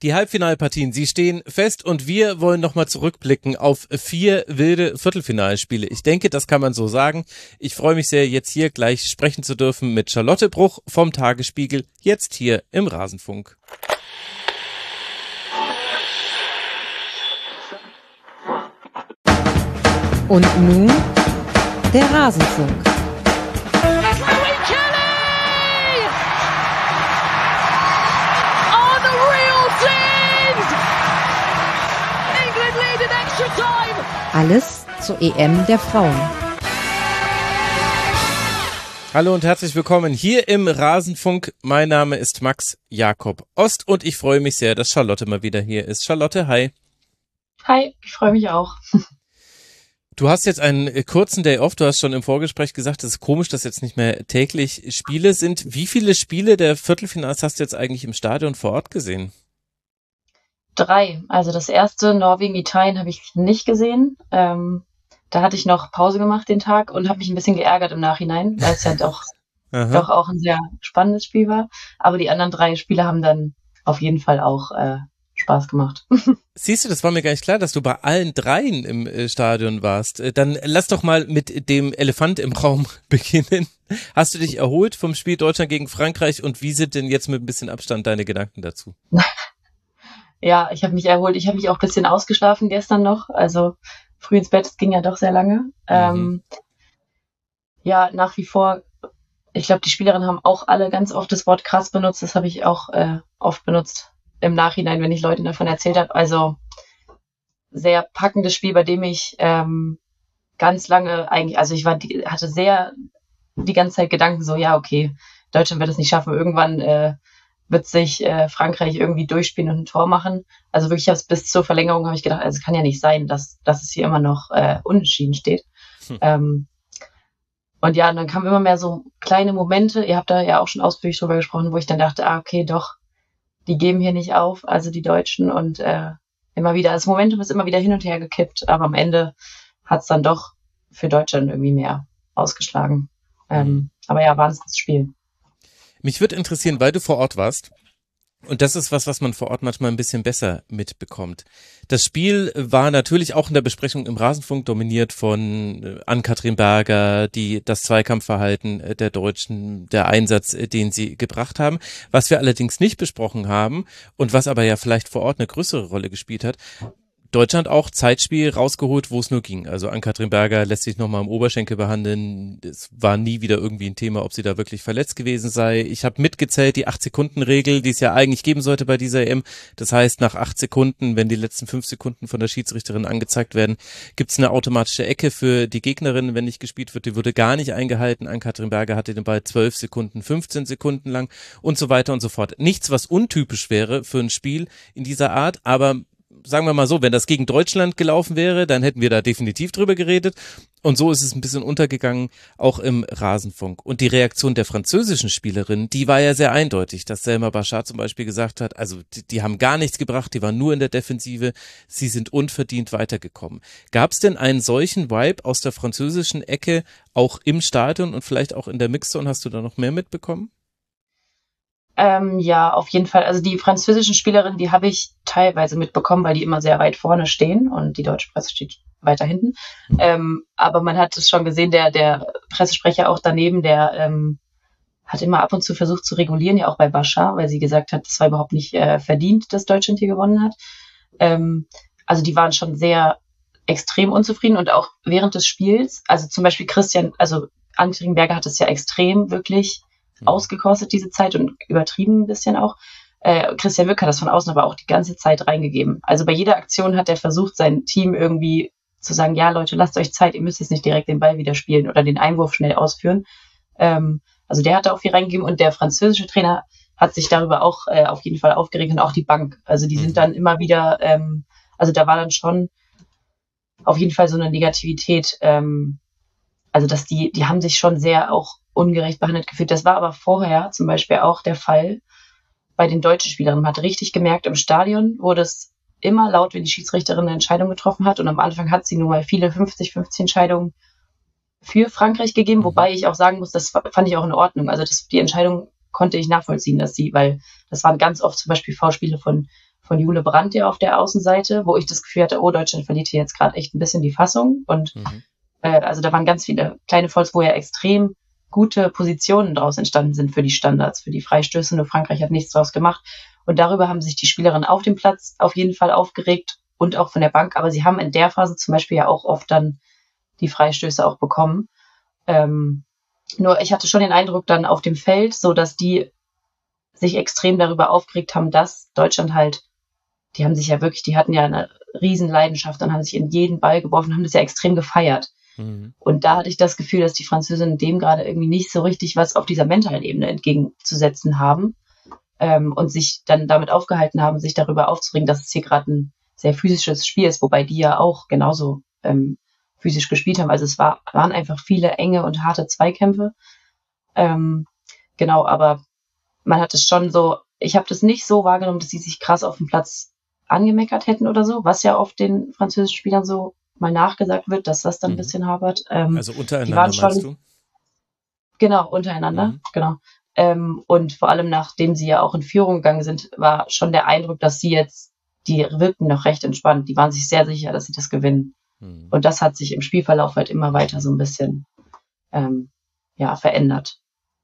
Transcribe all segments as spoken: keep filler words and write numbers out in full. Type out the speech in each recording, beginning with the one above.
Die Halbfinalpartien, sie stehen fest und wir wollen nochmal zurückblicken auf vier wilde Viertelfinalspiele. Ich denke, das kann man so sagen. Ich freue mich sehr, jetzt hier gleich sprechen zu dürfen mit Charlotte Bruch vom Tagesspiegel, jetzt hier im Rasenfunk. Und nun der Rasenfunk. Alles zur E M der Frauen. Hallo und herzlich willkommen hier im Rasenfunk. Mein Name ist Max Jakob Ost und ich freue mich sehr, dass Charlotte mal wieder hier ist. Charlotte, hi. Hi, ich freue mich auch. Du hast jetzt einen kurzen Day off. Du hast schon im Vorgespräch gesagt, es ist komisch, dass jetzt nicht mehr täglich Spiele sind. Wie viele Spiele der Viertelfinals hast du jetzt eigentlich im Stadion vor Ort gesehen? Drei. Also das erste, Norwegen-Italien, habe ich nicht gesehen. Ähm, da hatte ich noch Pause gemacht den Tag und habe mich ein bisschen geärgert im Nachhinein, weil es ja doch, doch auch ein sehr spannendes Spiel war. Aber die anderen drei Spiele haben dann auf jeden Fall auch äh, Spaß gemacht. Siehst du, das war mir gar nicht klar, dass du bei allen dreien im äh, Stadion warst. Äh, dann lass doch mal mit dem Elefant im Raum beginnen. Hast du dich erholt vom Spiel Deutschland gegen Frankreich und wie sind denn jetzt mit ein bisschen Abstand deine Gedanken dazu? Ja, ich habe mich erholt. Ich habe mich auch ein bisschen ausgeschlafen gestern noch. Also früh ins Bett, es ging ja doch sehr lange. Mhm. Ähm, ja, nach wie vor, ich glaube, die Spielerinnen haben auch alle ganz oft das Wort krass benutzt. Das habe ich auch äh, oft benutzt im Nachhinein, wenn ich Leuten davon erzählt habe. Also sehr packendes Spiel, bei dem ich ähm, ganz lange eigentlich, also ich war, die, hatte sehr die ganze Zeit Gedanken so, ja, okay, Deutschland wird es nicht schaffen. Irgendwann äh, wird sich äh, Frankreich irgendwie durchspielen und ein Tor machen. Also wirklich bis zur Verlängerung habe ich gedacht, also es kann ja nicht sein, dass, dass es hier immer noch äh, unentschieden steht. Hm. Ähm, und ja, und dann kamen immer mehr so kleine Momente, ihr habt da ja auch schon ausführlich drüber gesprochen, wo ich dann dachte, ah, okay, doch, die geben hier nicht auf, also die Deutschen und äh, immer wieder, das Momentum ist immer wieder hin und her gekippt, aber am Ende hat es dann doch für Deutschland irgendwie mehr ausgeschlagen. Ähm, aber ja, war das Spiel. Mich würde interessieren, weil du vor Ort warst, und das ist was, was man vor Ort manchmal ein bisschen besser mitbekommt. Das Spiel war natürlich auch in der Besprechung im Rasenfunk dominiert von Ann-Kathrin Berger, die das Zweikampfverhalten der Deutschen, der Einsatz, den sie gebracht haben. Was wir allerdings nicht besprochen haben und was aber ja vielleicht vor Ort eine größere Rolle gespielt hat, Deutschland auch Zeitspiel rausgeholt, wo es nur ging. Also Ann-Kathrin Berger lässt sich nochmal am Oberschenkel behandeln. Es war nie wieder irgendwie ein Thema, ob sie da wirklich verletzt gewesen sei. Ich habe mitgezählt, die acht-Sekunden-Regel, die es ja eigentlich geben sollte bei dieser E M. Das heißt, nach acht Sekunden, wenn die letzten fünf Sekunden von der Schiedsrichterin angezeigt werden, gibt's eine automatische Ecke für die Gegnerin, wenn nicht gespielt wird. Die wurde gar nicht eingehalten. Ann-Kathrin Berger hatte den Ball zwölf Sekunden, fünfzehn Sekunden lang und so weiter und so fort. Nichts, was untypisch wäre für ein Spiel in dieser Art, aber sagen wir mal so, wenn das gegen Deutschland gelaufen wäre, dann hätten wir da definitiv drüber geredet. Und so ist es ein bisschen untergegangen, auch im Rasenfunk. Und die Reaktion der französischen Spielerin, die war ja sehr eindeutig, dass Selma Bachar zum Beispiel gesagt hat, also die, die haben gar nichts gebracht, die waren nur in der Defensive, sie sind unverdient weitergekommen. Gab es denn einen solchen Vibe aus der französischen Ecke auch im Stadion und vielleicht auch in der Mixzone? Hast du da noch mehr mitbekommen? Ähm, ja, auf jeden Fall. Also die französischen Spielerinnen, die habe ich teilweise mitbekommen, weil die immer sehr weit vorne stehen und die deutsche Presse steht weiter hinten. Mhm. Ähm, aber man hat es schon gesehen, der, der Pressesprecher auch daneben, der ähm, hat immer ab und zu versucht zu regulieren, ja auch bei Bachar, weil sie gesagt hat, es war überhaupt nicht äh, verdient, dass Deutschland hier gewonnen hat. Ähm, also die waren schon sehr extrem unzufrieden und auch während des Spiels, also zum Beispiel Christian, also Ann-Kathrin Berger hat es ja extrem wirklich ausgekostet, diese Zeit, und übertrieben ein bisschen auch. Äh, Christian Wück hat das von außen aber auch die ganze Zeit reingegeben. Also bei jeder Aktion hat er versucht, sein Team irgendwie zu sagen, ja Leute, lasst euch Zeit, ihr müsst jetzt nicht direkt den Ball wieder spielen oder den Einwurf schnell ausführen. Ähm, also der hat da auch viel reingegeben und der französische Trainer hat sich darüber auch äh, auf jeden Fall aufgeregt und auch die Bank. Also die sind dann immer wieder, ähm, also da war dann schon auf jeden Fall so eine Negativität, ähm, also dass die, die haben sich schon sehr auch ungerecht behandelt gefühlt. Das war aber vorher zum Beispiel auch der Fall bei den deutschen Spielerinnen. Man hat richtig gemerkt, im Stadion wurde es immer laut, wenn die Schiedsrichterin eine Entscheidung getroffen hat. Und am Anfang hat sie nun mal viele fünfzig fünfzehn Entscheidungen für Frankreich gegeben, wobei ich auch sagen muss, das fand ich auch in Ordnung. Also das, die Entscheidung konnte ich nachvollziehen, dass sie, weil das waren ganz oft zum Beispiel Foulspiele von von Jule Brandt ja auf der Außenseite, wo ich das Gefühl hatte, oh, Deutschland verliert hier jetzt gerade echt ein bisschen die Fassung. Und mhm. äh, also da waren ganz viele kleine Fouls, wo ja extrem gute Positionen daraus entstanden sind für die Standards, für die Freistöße. Nur Frankreich hat nichts draus gemacht. Und darüber haben sich die Spielerinnen auf dem Platz auf jeden Fall aufgeregt und auch von der Bank. Aber sie haben in der Phase zum Beispiel ja auch oft dann die Freistöße auch bekommen. Ähm, nur ich hatte schon den Eindruck dann auf dem Feld, so dass die sich extrem darüber aufgeregt haben, dass Deutschland halt, die haben sich ja wirklich, die hatten ja eine riesen Leidenschaft und haben sich in jeden Ball geworfen, haben das ja extrem gefeiert. Mhm. Und da hatte ich das Gefühl, dass die Französinnen dem gerade irgendwie nicht so richtig was auf dieser mentalen Ebene entgegenzusetzen haben ähm, und sich dann damit aufgehalten haben, sich darüber aufzuregen, dass es hier gerade ein sehr physisches Spiel ist, wobei die ja auch genauso ähm, physisch gespielt haben. Also es war, waren einfach viele enge und harte Zweikämpfe. Ähm, genau, aber man hat es schon so, ich habe das nicht so wahrgenommen, dass sie sich krass auf dem Platz angemeckert hätten oder so, was ja oft den französischen Spielern so mal nachgesagt wird, dass das dann mhm. ein bisschen hapert. Ähm, also untereinander schon, meinst du? Genau, untereinander, mhm. genau. Ähm, und vor allem, nachdem sie ja auch in Führung gegangen sind, war schon der Eindruck, dass sie jetzt, die wirkten noch recht entspannt. Die waren sich sehr sicher, dass sie das gewinnen. Mhm. Und das hat sich im Spielverlauf halt immer weiter so ein bisschen ähm, ja, verändert.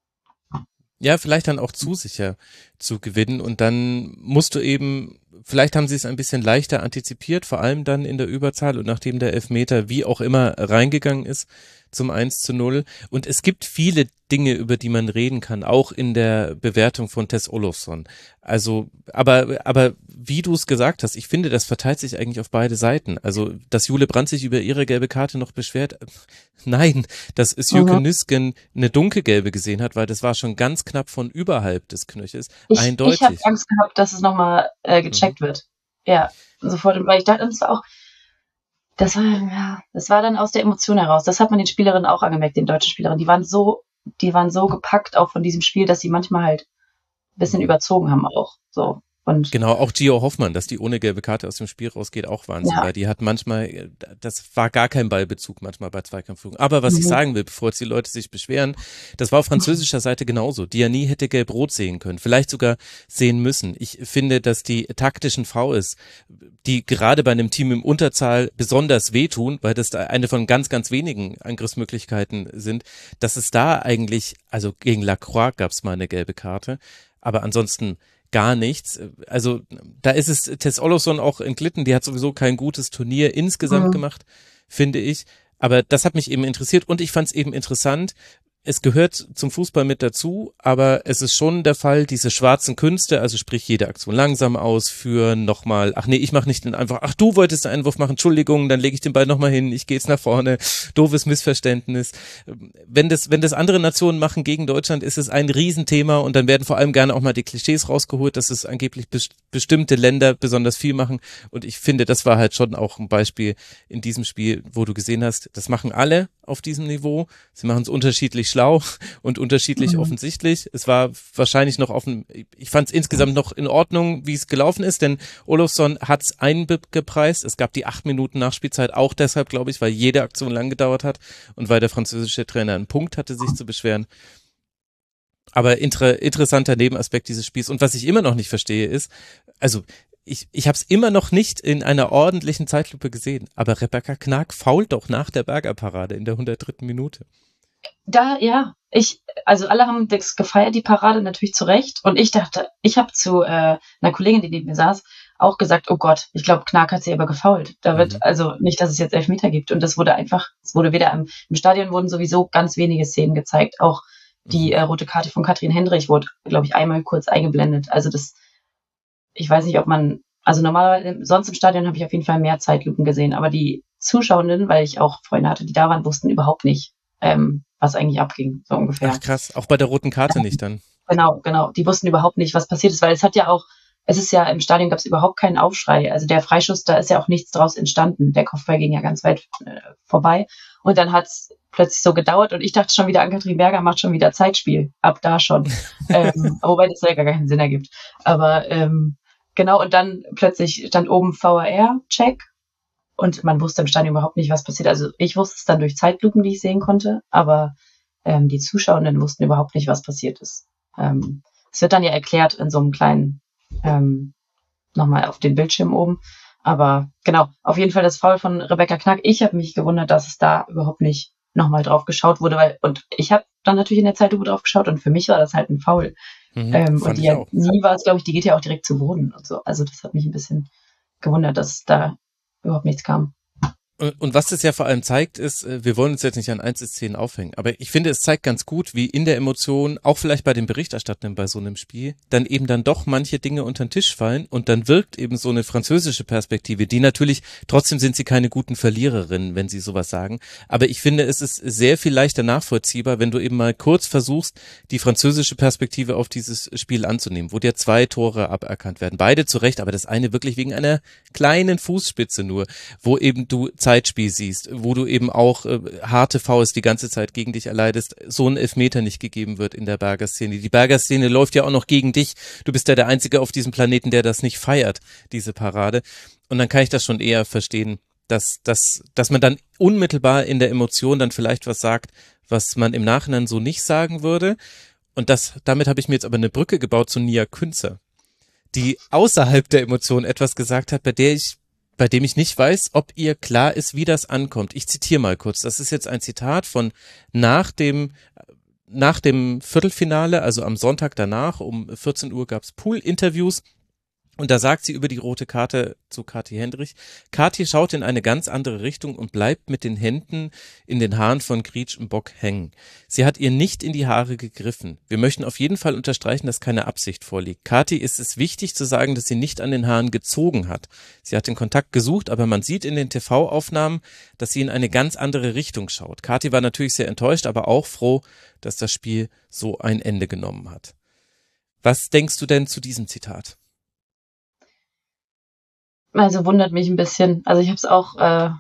Ja, vielleicht dann auch zu sicher zu gewinnen und dann musst du eben, vielleicht haben sie es ein bisschen leichter antizipiert, vor allem dann in der Überzahl und nachdem der Elfmeter wie auch immer reingegangen ist zum eins zu null und es gibt viele Dinge, über die man reden kann, auch in der Bewertung von Tess Olofsson. Also, aber, aber wie du es gesagt hast, ich finde, das verteilt sich eigentlich auf beide Seiten. Also, dass Jule Brandt sich über ihre gelbe Karte noch beschwert, nein, dass Sjöke mhm. Nüsken eine dunkelgelbe gesehen hat, weil das war schon ganz knapp von überhalb des Knöchels. Ich, Eindeutig. Ich habe Angst gehabt, dass es nochmal äh, gecheckt mhm. wird. Ja, sofort, weil ich dachte, das war auch, das war, ja, das war dann aus der Emotion heraus. Das hat man den Spielerinnen auch angemerkt, den deutschen Spielerinnen. Die waren so, die waren so gepackt auch von diesem Spiel, dass sie manchmal halt ein bisschen überzogen haben auch, so. Und genau, auch Gio Hoffmann, dass die ohne gelbe Karte aus dem Spiel rausgeht, auch Wahnsinn, ja. Weil die hat manchmal, das war gar kein Ballbezug manchmal bei Zweikampfführung. Aber was mhm. ich sagen will, bevor jetzt die Leute sich beschweren, das war auf französischer Seite genauso. Diani hätte gelb-rot sehen können, vielleicht sogar sehen müssen. Ich finde, dass die taktischen Fouls, die gerade bei einem Team im Unterzahl besonders wehtun, weil das eine von ganz, ganz wenigen Angriffsmöglichkeiten sind, dass es da eigentlich, also gegen Lacroix gab es mal eine gelbe Karte, aber ansonsten gar nichts. Also da ist es Tess Olofsson auch entglitten, die hat sowieso kein gutes Turnier insgesamt mhm. gemacht, finde ich. Aber das hat mich eben interessiert und ich fand es eben interessant, es gehört zum Fußball mit dazu, aber es ist schon der Fall, diese schwarzen Künste, also sprich jede Aktion langsam ausführen, nochmal, ach nee, ich mach nicht den einfach, ach du wolltest einen Einwurf machen, Entschuldigung, dann lege ich den Ball nochmal hin, ich gehe jetzt nach vorne, doofes Missverständnis. Wenn das, wenn das andere Nationen machen gegen Deutschland, ist es ein Riesenthema und dann werden vor allem gerne auch mal die Klischees rausgeholt, dass es angeblich best- bestimmte Länder besonders viel machen und ich finde, das war halt schon auch ein Beispiel in diesem Spiel, wo du gesehen hast, das machen alle auf diesem Niveau, sie machen es unterschiedlich schlau und unterschiedlich mhm. offensichtlich. Es war wahrscheinlich noch offen, ich fand es insgesamt noch in Ordnung, wie es gelaufen ist, denn Olofsson hat es eingepreist. Es gab die acht Minuten Nachspielzeit auch deshalb, glaube ich, weil jede Aktion lang gedauert hat und weil der französische Trainer einen Punkt hatte, sich zu beschweren. Aber inter, interessanter Nebenaspekt dieses Spiels. Und was ich immer noch nicht verstehe ist, also ich, ich habe es immer noch nicht in einer ordentlichen Zeitlupe gesehen, aber Rebecca Knag fault doch nach der Berger-Parade in der hundertdritten Minute. Da, ja, ich, also alle haben das gefeiert, die Parade natürlich zu Recht. Und ich dachte, ich habe zu äh, einer Kollegin, die neben mir saß, auch gesagt, oh Gott, ich glaube, Knag hat sie aber gefoult. Da wird, mhm. also nicht, dass es jetzt Elfmeter gibt. Und das wurde einfach, es wurde weder im, im Stadion wurden sowieso ganz wenige Szenen gezeigt. Auch die äh, rote Karte von Katrin Hendrich wurde, glaube ich, einmal kurz eingeblendet. Also das, ich weiß nicht, ob man, also normalerweise, sonst im Stadion habe ich auf jeden Fall mehr Zeitlupen gesehen. Aber die Zuschauenden, weil ich auch Freunde hatte, die da waren, wussten überhaupt nicht, ähm, was eigentlich abging, so ungefähr. Ach krass, auch bei der roten Karte nicht dann. Genau, genau. Die wussten überhaupt nicht, was passiert ist, weil es hat ja auch, es ist ja, im Stadion gab es überhaupt keinen Aufschrei. Also der Freischuss, da ist ja auch nichts draus entstanden. Der Kopfball ging ja ganz weit äh, vorbei. Und dann hat es plötzlich so gedauert und ich dachte schon wieder, Ann-Kathrin Berger macht schon wieder Zeitspiel. Ab da schon. ähm, wobei das ja gar keinen Sinn ergibt. Aber ähm, genau, und dann plötzlich stand oben V A R-Check. Und man wusste im Stadion überhaupt nicht, was passiert. Also ich wusste es dann durch Zeitlupen, die ich sehen konnte, aber ähm, die Zuschauenden wussten überhaupt nicht, was passiert ist. Ähm, es wird dann ja erklärt in so einem kleinen, ähm, nochmal auf den Bildschirm oben. Aber genau, auf jeden Fall das Foul von Rebecca Knack. Ich habe mich gewundert, dass es da überhaupt nicht nochmal drauf geschaut wurde, weil, und ich habe dann natürlich in der Zeitlupe drauf geschaut und für mich war das halt ein Foul. Mhm, ähm, fand und die ich ja auch. nie war es, glaube ich, die geht ja auch direkt zu Boden und so. Also das hat mich ein bisschen gewundert, dass da überhaupt nichts kam. Und, und was das ja vor allem zeigt, ist, äh, wir wollen uns jetzt nicht an Einzelszenen aufhängen, aber ich finde, es zeigt ganz gut, wie in der Emotion, auch vielleicht bei den Berichterstattern bei so einem Spiel, dann eben dann doch manche Dinge unter den Tisch fallen und dann wirkt eben so eine französische Perspektive, die natürlich, trotzdem sind sie keine guten Verliererinnen, wenn sie sowas sagen, aber ich finde, es ist sehr viel leichter nachvollziehbar, wenn du eben mal kurz versuchst, die französische Perspektive auf dieses Spiel anzunehmen, wo dir zwei Tore aberkannt werden, beide zu Recht, aber das eine wirklich wegen einer kleinen Fußspitze nur, wo eben du Zeitspiel siehst, wo du eben auch äh, harte Fouls die ganze Zeit gegen dich erleidest, so ein Elfmeter nicht gegeben wird in der Berger-Szene. Die Berger-Szene läuft ja auch noch gegen dich. Du bist ja der Einzige auf diesem Planeten, der das nicht feiert, diese Parade. Und dann kann ich das schon eher verstehen, dass, dass, dass man dann unmittelbar in der Emotion dann vielleicht was sagt, was man im Nachhinein so nicht sagen würde. Und das, damit habe ich mir jetzt aber eine Brücke gebaut zu Nia Künzer, die außerhalb der Emotion etwas gesagt hat, bei der ich bei dem ich nicht weiß, ob ihr klar ist, wie das ankommt. Ich zitiere mal kurz. Das ist jetzt ein Zitat von nach dem nach dem Viertelfinale, also am Sonntag danach, um vierzehn Uhr gab's Pool-Interviews. Und da sagt sie über die rote Karte zu Kathi Hendrich: Kathi schaut in eine ganz andere Richtung und bleibt mit den Händen in den Haaren von Grietsch-Mbock hängen. Sie hat ihr nicht in die Haare gegriffen. Wir möchten auf jeden Fall unterstreichen, dass keine Absicht vorliegt. Kathi ist es wichtig zu sagen, dass sie nicht an den Haaren gezogen hat. Sie hat den Kontakt gesucht, aber man sieht in den T V-Aufnahmen, dass sie in eine ganz andere Richtung schaut. Kathi war natürlich sehr enttäuscht, aber auch froh, dass das Spiel so ein Ende genommen hat. Was denkst du denn zu diesem Zitat? Also wundert mich ein bisschen. Also ich habe es auch, äh, habe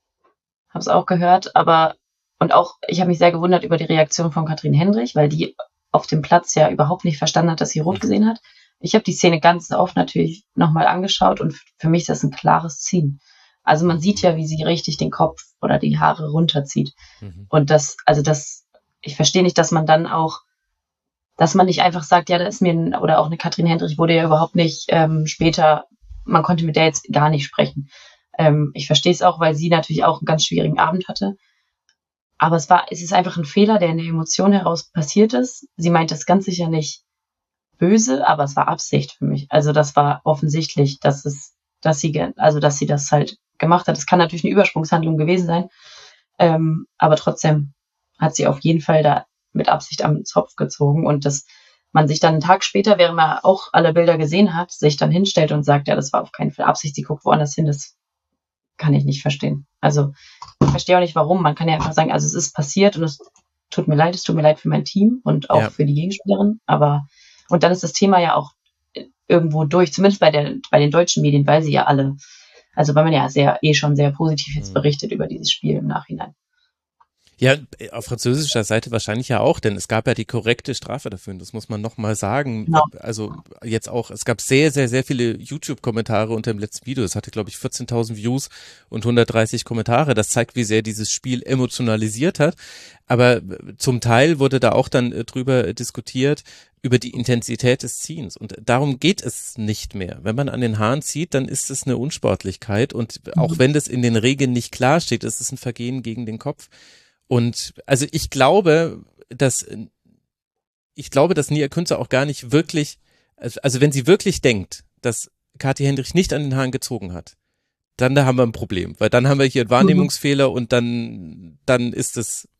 es auch gehört, aber und auch ich habe mich sehr gewundert über die Reaktion von Katrin Hendrich, weil die auf dem Platz ja überhaupt nicht verstanden hat, dass sie rot gesehen hat. Ich habe die Szene ganz oft natürlich nochmal angeschaut und für mich ist das ein klares Ziehen. Also man sieht ja, wie sie richtig den Kopf oder die Haare runterzieht. Mhm. Und das, also das, ich verstehe nicht, dass man dann auch, dass man nicht einfach sagt, ja, da ist mir ein, oder auch eine Katrin Hendrich wurde ja überhaupt nicht ähm, später, man konnte mit der jetzt gar nicht sprechen. Ähm, ich verstehe es auch, weil sie natürlich auch einen ganz schwierigen Abend hatte. Aber es war, es ist einfach ein Fehler, der in der Emotion heraus passiert ist. Sie meint das ganz sicher nicht böse, aber es war Absicht für mich. Also das war offensichtlich, dass es, dass sie, also dass sie das halt gemacht hat. Es kann natürlich eine Übersprungshandlung gewesen sein, ähm, aber trotzdem hat sie auf jeden Fall da mit Absicht am Zopf gezogen und das man sich dann einen Tag später, während man auch alle Bilder gesehen hat, sich dann hinstellt und sagt, ja, das war auf keinen Fall Absicht, sie guckt woanders hin, das kann ich nicht verstehen. Also ich verstehe auch nicht, warum. Man kann ja einfach sagen, also es ist passiert und es tut mir leid, es tut mir leid für mein Team und auch ja. für die Gegenspielerin, aber und dann ist das Thema ja auch irgendwo durch, zumindest bei der bei den deutschen Medien, weil sie ja alle, also weil man ja sehr eh schon sehr positiv jetzt berichtet über dieses Spiel im Nachhinein. Ja, auf französischer Seite wahrscheinlich ja auch, denn es gab ja die korrekte Strafe dafür, und das muss man nochmal sagen. Genau. Also jetzt auch, es gab sehr, sehr, sehr viele YouTube-Kommentare unter dem letzten Video. Es hatte, glaube ich, vierzehntausend Views und hundertdreißig Kommentare. Das zeigt, wie sehr dieses Spiel emotionalisiert hat. Aber zum Teil wurde da auch dann drüber diskutiert, über die Intensität des Ziehens. Und darum geht es nicht mehr. Wenn man an den Haaren zieht, dann ist es eine Unsportlichkeit. Und auch mhm. wenn das in den Regeln nicht klar steht, ist es ein Vergehen gegen den Kopf. Und also ich glaube, dass ich glaube, dass Nia Künzer auch gar nicht wirklich, also wenn sie wirklich denkt, dass Kathi Hendrich nicht an den Haaren gezogen hat, dann da haben wir ein Problem, weil dann haben wir hier einen Wahrnehmungsfehler und dann dann ist es,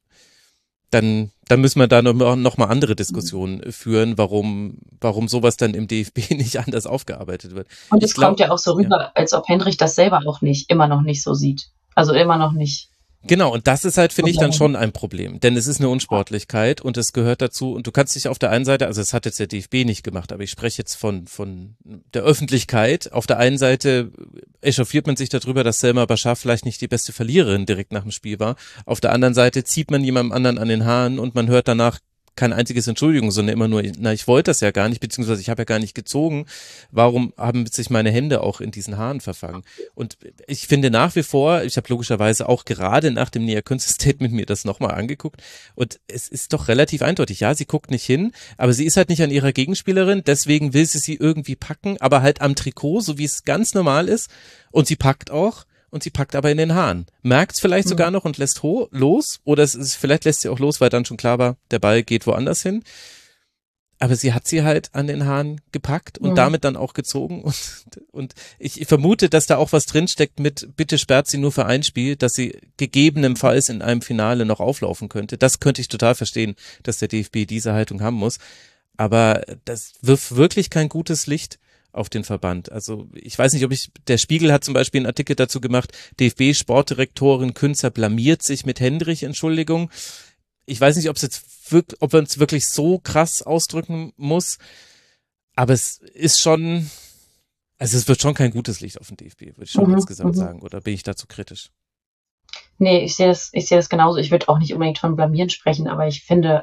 dann dann müssen wir da noch, noch mal andere Diskussionen führen, warum warum sowas dann im D F B nicht anders aufgearbeitet wird. Und es kommt ja auch so rüber, ja. als ob Hendrich das selber auch nicht, immer noch nicht so sieht. Also immer noch nicht. Genau, und das ist halt, finde ich, dann schon ein Problem, denn es ist eine Unsportlichkeit und es gehört dazu und du kannst dich auf der einen Seite, also das hat jetzt der D F B nicht gemacht, aber ich spreche jetzt von von der Öffentlichkeit, auf der einen Seite echauffiert man sich darüber, dass Selma Bashar vielleicht nicht die beste Verliererin direkt nach dem Spiel war, auf der anderen Seite zieht man jemandem anderen an den Haaren und man hört danach kein einziges Entschuldigung, sondern immer nur, na, ich wollte das ja gar nicht, beziehungsweise ich habe ja gar nicht gezogen. Warum haben sich meine Hände auch in diesen Haaren verfangen? Und ich finde nach wie vor, ich habe logischerweise auch gerade nach dem Nia Künste Statement mir das nochmal angeguckt und es ist doch relativ eindeutig. Ja, sie guckt nicht hin, aber sie ist halt nicht an ihrer Gegenspielerin, deswegen will sie sie irgendwie packen, aber halt am Trikot, so wie es ganz normal ist, und sie packt auch. Und sie packt aber in den Haaren. Merkt es vielleicht mhm. sogar noch und lässt ho- los. Oder es ist, vielleicht lässt sie auch los, weil dann schon klar war, der Ball geht woanders hin. Aber sie hat sie halt an den Haaren gepackt und mhm. damit dann auch gezogen. Und, und ich, ich vermute, dass da auch was drinsteckt mit, bitte sperrt sie nur für ein Spiel, dass sie gegebenenfalls in einem Finale noch auflaufen könnte. Das könnte ich total verstehen, dass der D F B diese Haltung haben muss. Aber das wirft wirklich kein gutes Licht auf den Verband. Also ich weiß nicht, ob ich, der Spiegel hat zum Beispiel einen Artikel dazu gemacht, D F B-Sportdirektorin Künzer blamiert sich mit Hendrich, Entschuldigung. Ich weiß nicht, ob es jetzt wirklich, ob man es wirklich so krass ausdrücken muss, aber es ist schon, also es wird schon kein gutes Licht auf den D F B, würde ich schon mhm, insgesamt mhm. sagen, oder bin ich dazu kritisch? Nee, ich sehe das, ich sehe das genauso. Ich würde auch nicht unbedingt von blamieren sprechen, aber ich finde,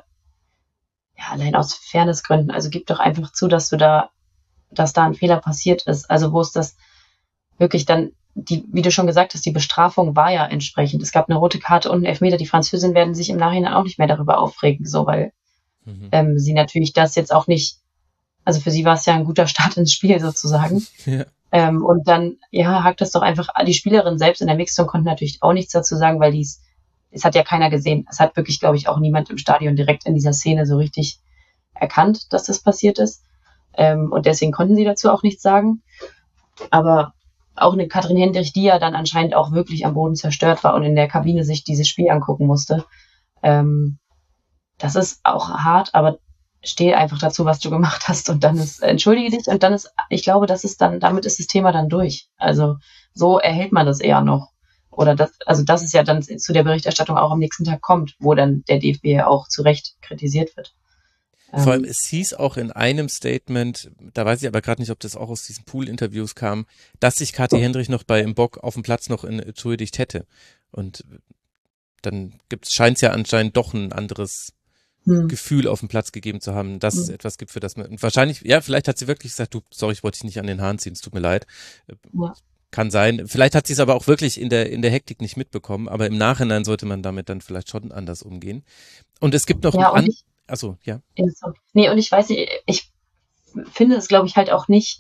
ja, allein aus Fairnessgründen, also gib doch einfach zu, dass du da dass da ein Fehler passiert ist. Also wo ist das wirklich dann, die, wie du schon gesagt hast, die Bestrafung war ja entsprechend. Es gab eine rote Karte und einen Elfmeter. Die Französinnen werden sich im Nachhinein auch nicht mehr darüber aufregen, so, weil mhm. ähm, sie natürlich das jetzt auch nicht, also für sie war es ja ein guter Start ins Spiel sozusagen. Ja. Ähm, und dann, ja, hakt das doch einfach, die Spielerinnen selbst in der Mixzone konnten natürlich auch nichts dazu sagen, weil dies, es hat ja keiner gesehen. Es hat wirklich, glaube ich, auch niemand im Stadion direkt in dieser Szene so richtig erkannt, dass das passiert ist. Ähm, und deswegen konnten sie dazu auch nichts sagen. Aber auch eine Katrin Hendrich, die ja dann anscheinend auch wirklich am Boden zerstört war und in der Kabine sich dieses Spiel angucken musste. Ähm, das ist auch hart, aber steh einfach dazu, was du gemacht hast und dann ist, entschuldige dich und dann ist, ich glaube, das ist dann, damit ist das Thema dann durch. Also so erhält man das eher noch. Oder das, also das ist ja dann zu der Berichterstattung auch am nächsten Tag kommt, wo dann der D F B ja auch zu Recht kritisiert wird. Vor allem, es hieß auch in einem Statement, da weiß ich aber gerade nicht, ob das auch aus diesen Pool-Interviews kam, dass sich Kathi Hendrich noch bei im Bock auf dem Platz noch entschuldigt hätte. Und dann gibt's, scheint es ja anscheinend doch ein anderes hm. Gefühl auf dem Platz gegeben zu haben, dass hm. es etwas gibt, für das man, und wahrscheinlich, ja, vielleicht hat sie wirklich gesagt, du, sorry, ich wollte dich nicht an den Haaren ziehen, es tut mir leid. Ja. Kann sein. Vielleicht hat sie es aber auch wirklich in der, in der Hektik nicht mitbekommen, aber im Nachhinein sollte man damit dann vielleicht schon anders umgehen. Und es gibt noch ja, ein an- Achso, ja. Nee, und ich weiß nicht, ich finde es, glaube ich, halt auch nicht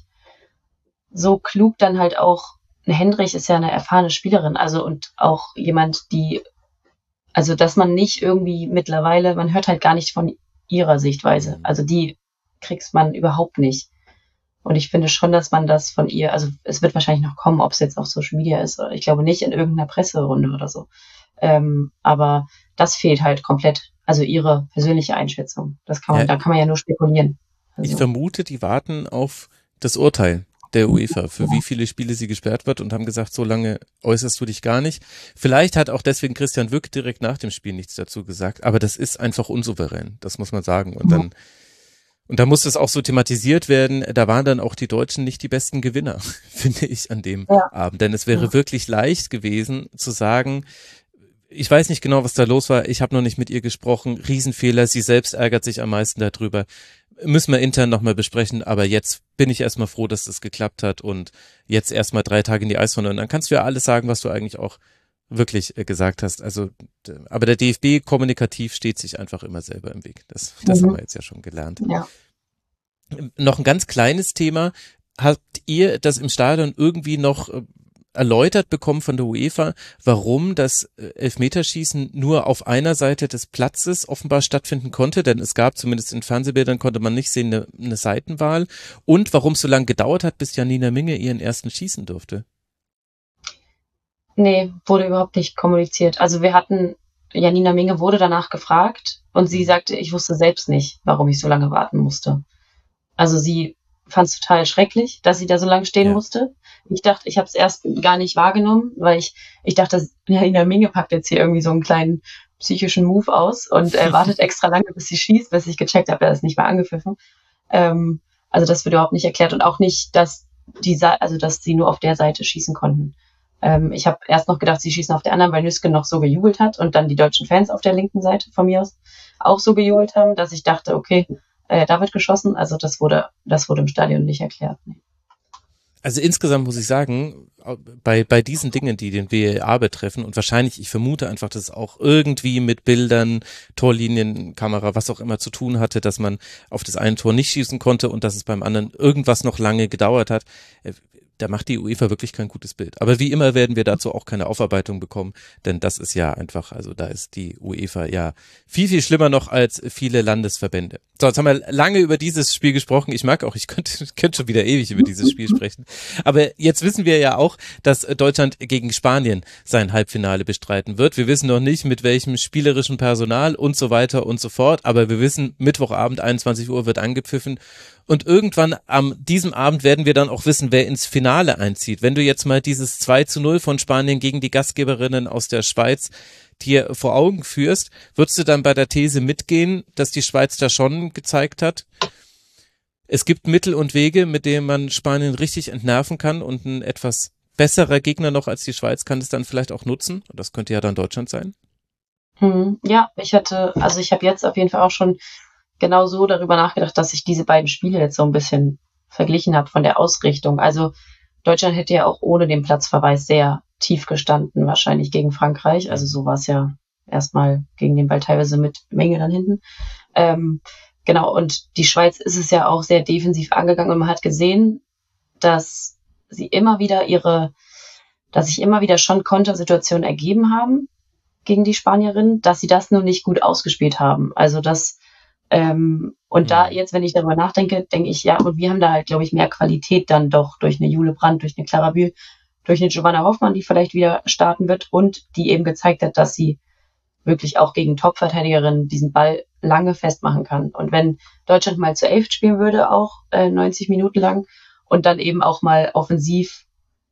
so klug, dann halt auch, eine Hendrich ist ja eine erfahrene Spielerin, also und auch jemand, die, also dass man nicht irgendwie mittlerweile, man hört halt gar nicht von ihrer Sichtweise, also die kriegt man überhaupt nicht. Und ich finde schon, dass man das von ihr, also es wird wahrscheinlich noch kommen, ob es jetzt auf Social Media ist, oder ich glaube nicht in irgendeiner Presserunde oder so. Ähm, aber das fehlt halt komplett. Also ihre persönliche Einschätzung. Das kann man, ja, da kann man ja nur spekulieren. Also. Ich vermute, die warten auf das Urteil der UEFA, für ja. wie viele Spiele sie gesperrt wird und haben gesagt, so lange äußerst du dich gar nicht. Vielleicht hat auch deswegen Christian Wück direkt nach dem Spiel nichts dazu gesagt, aber das ist einfach unsouverän, das muss man sagen. Und ja. dann, und da muss das auch so thematisiert werden, da waren dann auch die Deutschen nicht die besten Gewinner, finde ich, an dem ja. Abend. Denn es wäre ja. wirklich leicht gewesen zu sagen, ich weiß nicht genau, was da los war. Ich habe noch nicht mit ihr gesprochen. Riesenfehler. Sie selbst ärgert sich am meisten darüber. Müssen wir intern nochmal besprechen. Aber jetzt bin ich erstmal froh, dass das geklappt hat und jetzt erstmal drei Tage in die Eistonne. Und dann kannst du ja alles sagen, was du eigentlich auch wirklich äh, gesagt hast. Also, aber der D F B kommunikativ steht sich einfach immer selber im Weg. Das, das mhm. haben wir jetzt ja schon gelernt. Ja. Noch ein ganz kleines Thema. Habt ihr das im Stadion irgendwie noch erläutert bekommen von der UEFA, warum das Elfmeterschießen nur auf einer Seite des Platzes offenbar stattfinden konnte, denn es gab zumindest in Fernsehbildern, konnte man nicht sehen, eine, eine Seitenwahl, und warum es so lange gedauert hat, bis Janina Minge ihren ersten schießen durfte? Nee, wurde überhaupt nicht kommuniziert. Also wir hatten, Janina Minge wurde danach gefragt und sie sagte, ich wusste selbst nicht, warum ich so lange warten musste. Also sie fand es total schrecklich, dass sie da so lange stehen ja. musste. Ich dachte, ich habe es erst gar nicht wahrgenommen, weil ich ich dachte, Janina Minge packt jetzt hier irgendwie so einen kleinen psychischen Move aus und äh, wartet extra lange, bis sie schießt, bis ich gecheckt habe, er ist nicht mehr angepfiffen. Ähm, also das wird überhaupt nicht erklärt und auch nicht, dass die, also dass sie nur auf der Seite schießen konnten. Ähm, ich habe erst noch gedacht, sie schießen auf der anderen, weil Nüske noch so gejubelt hat und dann die deutschen Fans auf der linken Seite von mir aus auch so gejubelt haben, dass ich dachte, okay, äh, da wird geschossen. Also das wurde, das wurde im Stadion nicht erklärt. Nee. Also insgesamt muss ich sagen, bei, bei diesen Dingen, die den V A R betreffen, und wahrscheinlich, ich vermute einfach, dass es auch irgendwie mit Bildern, Torlinien, Kamera, was auch immer zu tun hatte, dass man auf das eine Tor nicht schießen konnte und dass es beim anderen irgendwas noch lange gedauert hat. Da macht die UEFA wirklich kein gutes Bild. Aber wie immer werden wir dazu auch keine Aufarbeitung bekommen, denn das ist ja einfach, also da ist die UEFA ja viel, viel schlimmer noch als viele Landesverbände. So, jetzt haben wir lange über dieses Spiel gesprochen. Ich mag auch, ich könnte, könnte schon wieder ewig über dieses Spiel sprechen. Aber jetzt wissen wir ja auch, dass Deutschland gegen Spanien sein Halbfinale bestreiten wird. Wir wissen noch nicht, mit welchem spielerischen Personal und so weiter und so fort. Aber wir wissen, Mittwochabend, einundzwanzig Uhr wird angepfiffen. Und irgendwann am diesem Abend werden wir dann auch wissen, wer ins Finale einzieht. Wenn du jetzt mal dieses zwei zu null von Spanien gegen die Gastgeberinnen aus der Schweiz dir vor Augen führst, würdest du dann bei der These mitgehen, dass die Schweiz da schon gezeigt hat, es gibt Mittel und Wege, mit denen man Spanien richtig entnerven kann und ein etwas besserer Gegner noch als die Schweiz kann es dann vielleicht auch nutzen? Und das könnte ja dann Deutschland sein. Hm, ja, ich hatte, also ich habe jetzt auf jeden Fall auch schon genau so darüber nachgedacht, dass ich diese beiden Spiele jetzt so ein bisschen verglichen habe von der Ausrichtung. Also Deutschland hätte ja auch ohne den Platzverweis sehr tief gestanden, wahrscheinlich gegen Frankreich. Also so war es ja erstmal gegen den Ball teilweise mit Menge dann hinten. Ähm, genau, und die Schweiz ist es ja auch sehr defensiv angegangen und man hat gesehen, dass sie immer wieder ihre, dass sich immer wieder schon Kontersituationen ergeben haben gegen die Spanierinnen, dass sie das nur nicht gut ausgespielt haben. Also das Ähm, und da jetzt, wenn ich darüber nachdenke, denke ich, ja, und wir haben da halt, glaube ich, mehr Qualität dann doch durch eine Jule Brandt, durch eine Clara Bühl, durch eine Giovanna Hoffmann, die vielleicht wieder starten wird und die eben gezeigt hat, dass sie wirklich auch gegen Top-Verteidigerinnen diesen Ball lange festmachen kann. Und wenn Deutschland mal zu elf spielen würde, auch äh, neunzig Minuten lang und dann eben auch mal offensiv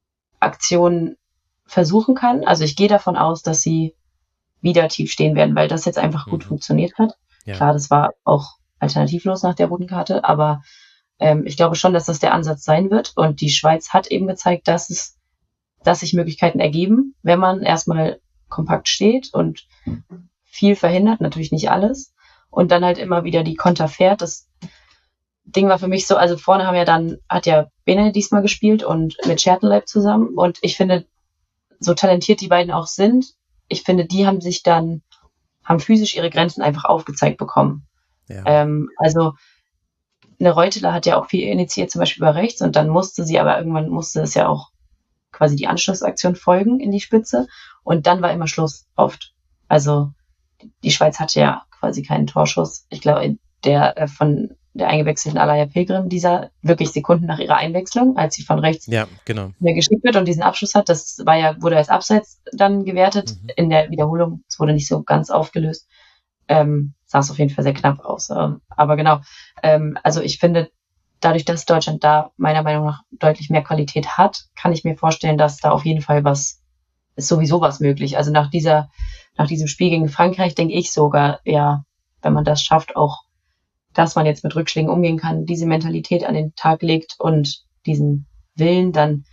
Aktionen versuchen kann, also ich gehe davon aus, dass sie wieder tief stehen werden, weil das jetzt einfach gut mhm. funktioniert hat. Ja. Klar, das war auch alternativlos nach der roten Karte, aber ähm, ich glaube schon, dass das der Ansatz sein wird. Und die Schweiz hat eben gezeigt, dass es, dass sich Möglichkeiten ergeben, wenn man erstmal kompakt steht und viel verhindert, natürlich nicht alles, und dann halt immer wieder die Konter fährt. Das Ding war für mich so, also vorne haben ja dann, hat ja Bene diesmal gespielt und mit Schertenleib zusammen. Und ich finde, so talentiert die beiden auch sind, ich finde, die haben sich dann haben physisch ihre Grenzen einfach aufgezeigt bekommen. Ja. Ähm, also eine Reuteler hat ja auch viel initiiert, zum Beispiel über rechts, und dann musste sie, aber irgendwann musste es ja auch quasi die Anschlussaktion folgen in die Spitze, und dann war immer Schluss, oft. Also die Schweiz hatte ja quasi keinen Torschuss. Ich glaube, der äh, von der eingewechselten Alaya Pilgrim, dieser wirklich Sekunden nach ihrer Einwechslung, als sie von rechts ja, genau. geschickt wird und diesen Abschluss hat, das war ja, wurde als Abseits dann gewertet. Mhm. In der Wiederholung, es wurde nicht so ganz aufgelöst. Ähm, sah es auf jeden Fall sehr knapp aus. Ähm, aber genau, ähm, also ich finde, dadurch, dass Deutschland da meiner Meinung nach deutlich mehr Qualität hat, kann ich mir vorstellen, dass da auf jeden Fall was, ist sowieso was möglich. Also nach dieser, nach diesem Spiel gegen Frankreich denke ich sogar, ja, wenn man das schafft, auch dass man jetzt mit Rückschlägen umgehen kann, diese Mentalität an den Tag legt und diesen Willen, dann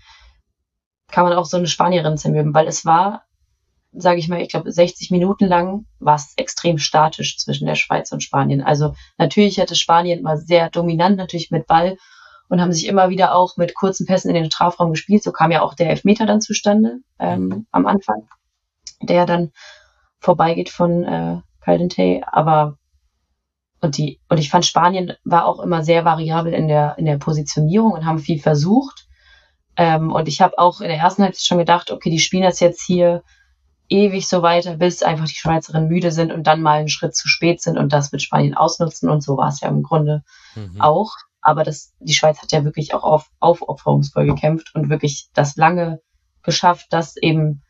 kann man auch so eine Spanierin zermürben, weil es war, sage ich mal, ich glaube sechzig Minuten lang war es extrem statisch zwischen der Schweiz und Spanien. Also natürlich hatte Spanien immer sehr dominant, natürlich mit Ball, und haben sich immer wieder auch mit kurzen Pässen in den Strafraum gespielt. So kam ja auch der Elfmeter dann zustande ähm, am Anfang, der dann vorbeigeht von äh, Caldentey, aber Und die, und ich fand, Spanien war auch immer sehr variabel in der, in der Positionierung und haben viel versucht. Ähm, und ich habe auch in der ersten Halbzeit schon gedacht, okay, die spielen das jetzt hier ewig so weiter, bis einfach die Schweizerinnen müde sind und dann mal einen Schritt zu spät sind, und das wird Spanien ausnutzen, und so war es ja im Grunde mhm. auch. Aber das, die Schweiz hat ja wirklich auch auf, aufopferungsvoll gekämpft und wirklich das lange geschafft, dass eben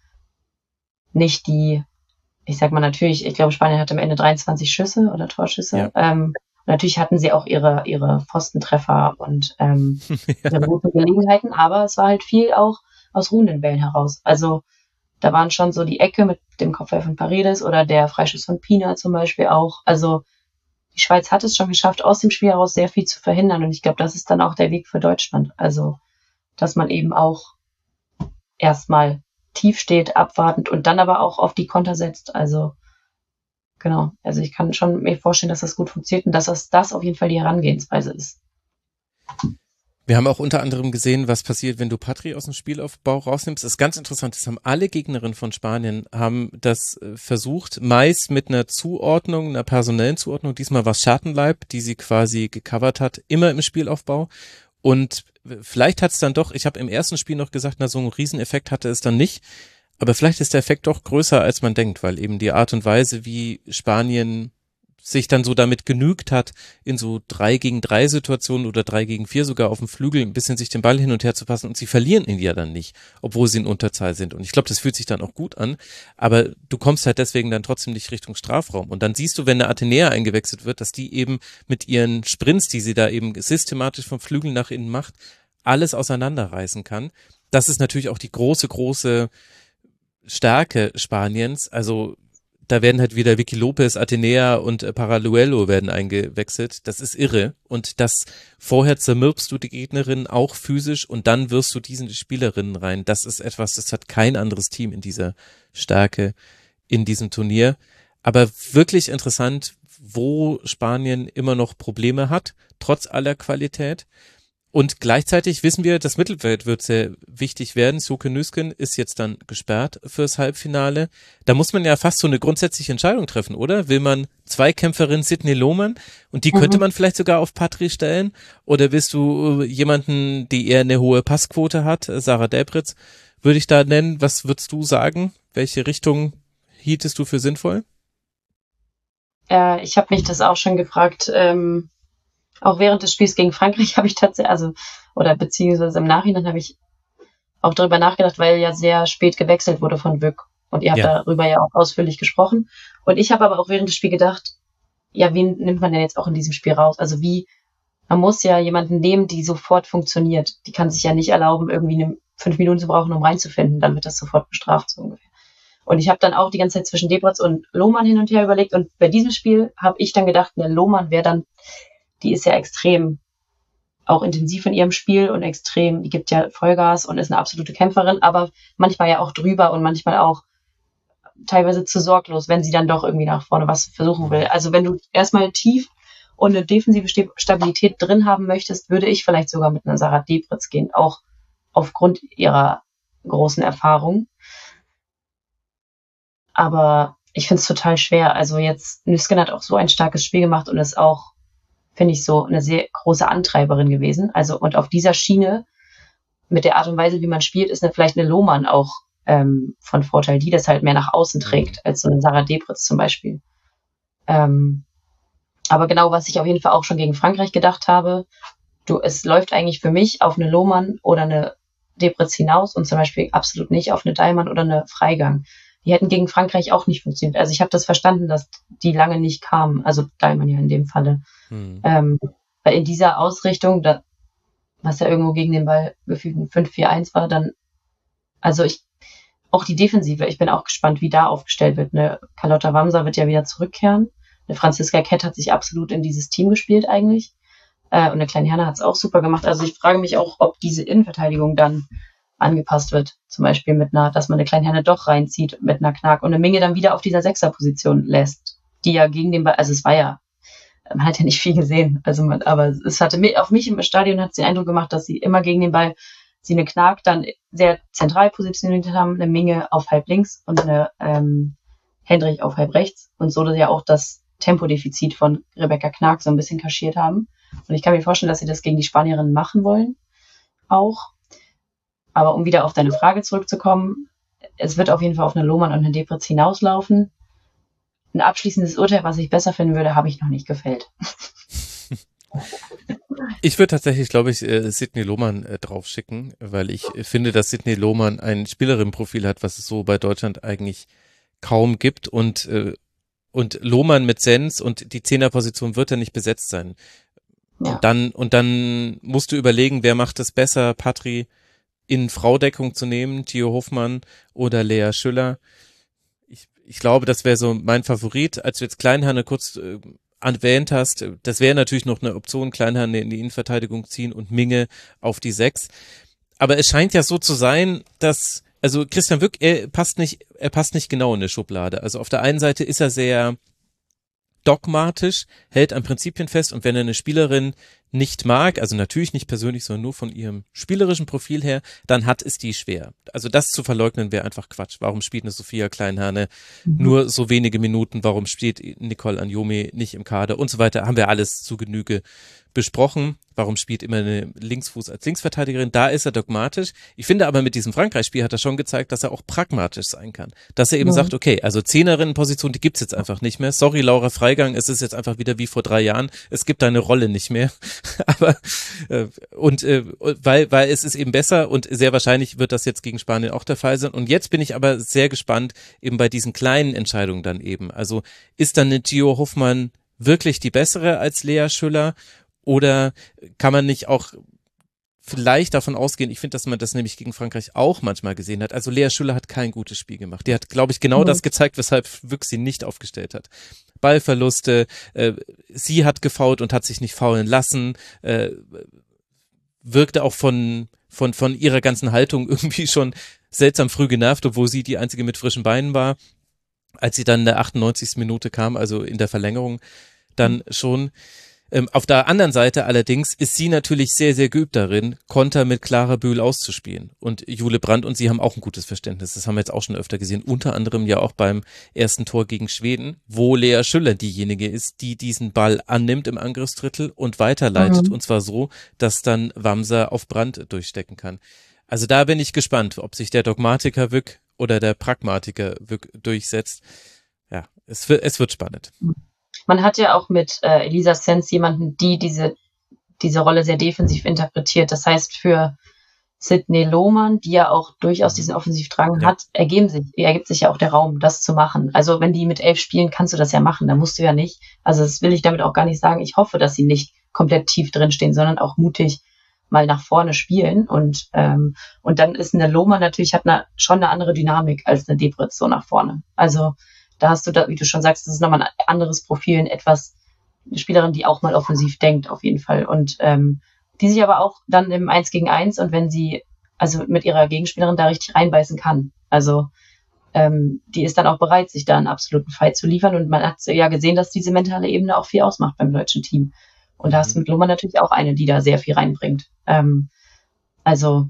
nicht die, ich sag mal natürlich, ich glaube, Spanien hatte am Ende dreiundzwanzig Schüsse oder Torschüsse. Ja. Ähm, natürlich hatten sie auch ihre, ihre Pfostentreffer und ähm, ja. ihre guten Gelegenheiten, aber es war halt viel auch aus ruhenden Bällen heraus. Also da waren schon so die Ecke mit dem Kopfball von Paredes oder der Freischuss von Pina zum Beispiel auch. Also die Schweiz hat es schon geschafft, aus dem Spiel heraus sehr viel zu verhindern, und ich glaube, das ist dann auch der Weg für Deutschland. Also, dass man eben auch erstmal tief steht, abwartend und dann aber auch auf die Konter setzt. Also genau, also ich kann schon mir vorstellen, dass das gut funktioniert und dass das, das auf jeden Fall die Herangehensweise ist. Wir haben auch unter anderem gesehen, was passiert, wenn du Patri aus dem Spielaufbau rausnimmst. Das ist ganz interessant, das haben alle Gegnerinnen von Spanien, haben das versucht, meist mit einer Zuordnung, einer personellen Zuordnung. Diesmal war es Schartenleib, die sie quasi gecovert hat, immer im Spielaufbau. Und vielleicht hat es dann doch, ich habe im ersten Spiel noch gesagt, na, so einen Rieseneffekt hatte es dann nicht. Aber vielleicht ist der Effekt doch größer, als man denkt, weil eben die Art und Weise, wie Spanien sich dann so damit genügt hat, in so drei gegen drei Situationen oder drei gegen vier sogar auf dem Flügel ein bisschen sich den Ball hin und her zu passen und sie verlieren ihn ja dann nicht, obwohl sie in Unterzahl sind. Und ich glaube, das fühlt sich dann auch gut an, aber du kommst halt deswegen dann trotzdem nicht Richtung Strafraum. Und dann siehst du, wenn eine Athenäa eingewechselt wird, dass die eben mit ihren Sprints, die sie da eben systematisch vom Flügel nach innen macht, alles auseinanderreißen kann. Das ist natürlich auch die große, große Stärke Spaniens. Also da werden halt wieder Vicky Lopez, Athenäa und äh, Paraluelo werden eingewechselt. Das ist irre. Und das vorher zermürbst du die Gegnerin auch physisch und dann wirst du diesen Spielerinnen rein. Das ist etwas, das hat kein anderes Team in dieser Stärke in diesem Turnier. Aber wirklich interessant, wo Spanien immer noch Probleme hat, trotz aller Qualität. Und gleichzeitig wissen wir, das Mittelfeld wird sehr wichtig werden. Sjoeke Nüsken ist jetzt dann gesperrt fürs Halbfinale. Da muss man ja fast so eine grundsätzliche Entscheidung treffen, oder? Will man Zweikämpferin Sydney Lohmann und die mhm. könnte man vielleicht sogar auf Patri stellen? Oder willst du jemanden, die eher eine hohe Passquote hat, Sarah Delpritz, würde ich da nennen? Was würdest du sagen? Welche Richtung hieltest du für sinnvoll? Ja, ich habe mich das auch schon gefragt, ähm auch während des Spiels gegen Frankreich habe ich tatsächlich, also, oder beziehungsweise im Nachhinein habe ich auch darüber nachgedacht, weil ja sehr spät gewechselt wurde von Wück. Und ihr habt ja. darüber ja auch ausführlich gesprochen. Und ich habe aber auch während des Spiels gedacht, ja, wen nimmt man denn jetzt auch in diesem Spiel raus? Also wie, man muss ja jemanden nehmen, die sofort funktioniert. Die kann sich ja nicht erlauben, irgendwie eine, fünf Minuten zu brauchen, um reinzufinden. Dann wird das sofort bestraft, so ungefähr. Und ich habe dann auch die ganze Zeit zwischen Debretz und Lohmann hin und her überlegt. Und bei diesem Spiel habe ich dann gedacht, ne, Lohmann wäre dann, die ist ja extrem auch intensiv in ihrem Spiel und extrem, die gibt ja Vollgas und ist eine absolute Kämpferin, aber manchmal ja auch drüber und manchmal auch teilweise zu sorglos, wenn sie dann doch irgendwie nach vorne was versuchen will. Also wenn du erstmal tief und eine defensive Stabilität drin haben möchtest, würde ich vielleicht sogar mit einer Sarah Delpritz gehen, auch aufgrund ihrer großen Erfahrung. Aber ich finde es total schwer. Also jetzt, Nüsken hat auch so ein starkes Spiel gemacht und ist auch, finde ich, so eine sehr große Antreiberin gewesen. Also und auf dieser Schiene, mit der Art und Weise, wie man spielt, ist eine, vielleicht eine Lohmann auch ähm, von Vorteil, die das halt mehr nach außen trägt, als so eine Sarah Delpritz zum Beispiel. Ähm, aber genau, was ich auf jeden Fall auch schon gegen Frankreich gedacht habe, du, es läuft eigentlich für mich auf eine Lohmann oder eine Delpritz hinaus und zum Beispiel absolut nicht auf eine Daimann oder eine Freigang. Die hätten gegen Frankreich auch nicht funktioniert. Also ich habe das verstanden, dass die lange nicht kamen. Also Daimann ja in dem Falle. Hm. Ähm, weil in dieser Ausrichtung, da, was ja irgendwo gegen den Ball gefühlt ein fünf vier eins war, dann, also ich, auch die Defensive, ich bin auch gespannt, wie da aufgestellt wird. Eine Carlotta Wamser wird ja wieder zurückkehren. Eine Franziska Kett hat sich absolut in dieses Team gespielt eigentlich. Äh, und eine kleine Hanna hat es auch super gemacht. Also ich frage mich auch, ob diese Innenverteidigung dann angepasst wird. Zum Beispiel mit einer, dass man eine kleine Henne doch reinzieht mit einer Knack und eine Minge dann wieder auf dieser Sechserposition lässt, die ja gegen den Ball, also es war ja, man hat ja nicht viel gesehen, also man, aber es hatte auf mich im Stadion hat es den Eindruck gemacht, dass sie immer gegen den Ball sie eine Knack dann sehr zentral positioniert haben, eine Minge auf halb links und eine ähm, Hendrich auf halb rechts und so, dass ja auch das Tempodefizit von Rebecca Knack so ein bisschen kaschiert haben. Und ich kann mir vorstellen, dass sie das gegen die Spanierinnen machen wollen, auch. Aber um wieder auf deine Frage zurückzukommen, es wird auf jeden Fall auf eine Lohmann und eine Delpritz hinauslaufen. Ein abschließendes Urteil, was ich besser finden würde, habe ich noch nicht gefällt. Ich würde tatsächlich, glaube ich, äh, Sydney Lohmann äh, draufschicken, weil ich äh, finde, dass Sydney Lohmann ein Spielerinnenprofil hat, was es so bei Deutschland eigentlich kaum gibt und äh, und Lohmann mit Sens und die Zehnerposition wird ja nicht besetzt sein. Ja. Und dann und dann musst du überlegen, wer macht es besser, Patri in Fraudeckung zu nehmen, Theo Hofmann oder Lea Schüller. Ich, ich glaube, das wäre so mein Favorit. Als du jetzt Kleinhanne kurz äh, erwähnt hast, das wäre natürlich noch eine Option, Kleinhanne in die Innenverteidigung ziehen und Minge auf die Sechs. Aber es scheint ja so zu sein, dass also Christian Wück, er passt nicht, er passt nicht genau in eine Schublade. Also auf der einen Seite ist er sehr dogmatisch, hält an Prinzipien fest und wenn er eine Spielerin nicht mag, also natürlich nicht persönlich, sondern nur von ihrem spielerischen Profil her, dann hat es die schwer. Also das zu verleugnen wäre einfach Quatsch. Warum spielt eine Sophia Kleinhane mhm. nur so wenige Minuten? Warum spielt Nicole Anjomi nicht im Kader und so weiter? Haben wir alles zu Genüge besprochen. Warum spielt immer eine Linksfuß als Linksverteidigerin? Da ist er dogmatisch. Ich finde aber mit diesem Frankreich-Spiel hat er schon gezeigt, dass er auch pragmatisch sein kann. Dass er eben ja. sagt, okay, also Zehnerinnen-Position, die gibt's jetzt einfach nicht mehr. Sorry, Laura Freigang, es ist jetzt einfach wieder wie vor drei Jahren. Es gibt deine Rolle nicht mehr. aber äh, und äh, weil weil es ist eben besser und sehr wahrscheinlich wird das jetzt gegen Spanien auch der Fall sein. Und jetzt bin ich aber sehr gespannt eben bei diesen kleinen Entscheidungen dann eben. Also ist dann eine Gio Hoffmann wirklich die bessere als Lea Schüller? Oder kann man nicht auch vielleicht davon ausgehen, ich finde, dass man das nämlich gegen Frankreich auch manchmal gesehen hat. Also Lea Schüller hat kein gutes Spiel gemacht. Die hat, glaube ich, genau mhm. das gezeigt, weshalb Wück sie nicht aufgestellt hat. Ballverluste, äh, sie hat gefoult und hat sich nicht faulen lassen, äh, wirkte auch von, von, von ihrer ganzen Haltung irgendwie schon seltsam früh genervt, obwohl sie die einzige mit frischen Beinen war. Als sie dann in der achtundneunzigsten Minute kam, also in der Verlängerung, dann schon. Ähm, auf der anderen Seite allerdings ist sie natürlich sehr, sehr geübt darin, Konter mit Clara Bühl auszuspielen. Und Jule Brandt und sie haben auch ein gutes Verständnis. Das haben wir jetzt auch schon öfter gesehen. Unter anderem ja auch beim ersten Tor gegen Schweden, wo Lea Schüller diejenige ist, die diesen Ball annimmt im Angriffsdrittel und weiterleitet. Mhm. Und zwar so, dass dann Wamser auf Brandt durchstecken kann. Also da bin ich gespannt, ob sich der Dogmatiker Wück oder der Pragmatiker Wück durchsetzt. Ja, es wird, es wird spannend. Mhm. Man hat ja auch mit äh, Elisa Sens jemanden, die diese diese Rolle sehr defensiv interpretiert. Das heißt, für Sydney Lohmann, die ja auch durchaus diesen Offensivdrang ja. hat, ergeben sich, ergibt sich ja auch der Raum, das zu machen. Also wenn die mit elf spielen, kannst du das ja machen. Da musst du ja nicht. Also das will ich damit auch gar nicht sagen. Ich hoffe, dass sie nicht komplett tief drin stehen, sondern auch mutig mal nach vorne spielen. Und ähm, und dann ist eine Lohmann natürlich, hat eine, schon eine andere Dynamik als eine Debritz so nach vorne. Also da hast du, da, wie du schon sagst, das ist nochmal ein anderes Profil, ein etwas, eine Spielerin, die auch mal offensiv denkt, auf jeden Fall. Und ähm, die sich aber auch dann im Eins gegen Eins und wenn sie also mit ihrer Gegenspielerin da richtig reinbeißen kann. Also ähm, die ist dann auch bereit, sich da einen absoluten Fight zu liefern. Und man hat ja gesehen, dass diese mentale Ebene auch viel ausmacht beim deutschen Team. Und da hast du mit Lohmann natürlich auch eine, die da sehr viel reinbringt. Ähm, also,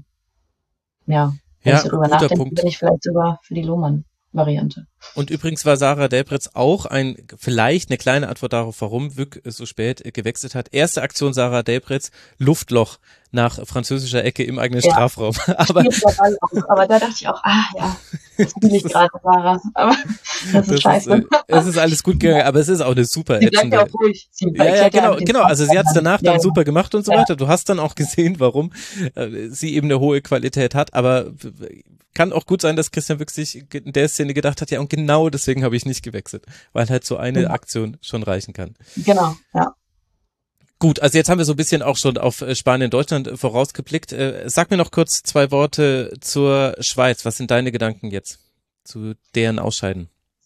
ja, wenn ja, ich so drüber nachdenke, bin ich vielleicht sogar für die Lohmann Variante. Und übrigens war Sarah Delbritz auch ein, vielleicht eine kleine Antwort darauf, warum Wück so spät gewechselt hat. Erste Aktion Sarah Delbritz, Luftloch nach französischer Ecke im eigenen ja. Strafraum. Aber, aber da dachte ich auch, ah ja, das bin ich gerade, Sarah. Aber das ist das scheiße. Ist, äh, es ist alles gut gegangen, aber es ist auch eine super sie ätzende. Ja, auch ruhig. Sie ja, ja, genau, genau. Also sie hat es danach ja. dann super gemacht und so ja. weiter. Du hast dann auch gesehen, warum äh, sie eben eine hohe Qualität hat, aber kann auch gut sein, dass Christian Wück sich in der Szene gedacht hat, ja, und genau deswegen habe ich nicht gewechselt, weil halt so eine genau. Aktion schon reichen kann. Genau, ja. Gut, also jetzt haben wir so ein bisschen auch schon auf Spanien, Deutschland vorausgeblickt. Sag mir noch kurz zwei Worte zur Schweiz. Was sind deine Gedanken jetzt zu deren Ausscheiden?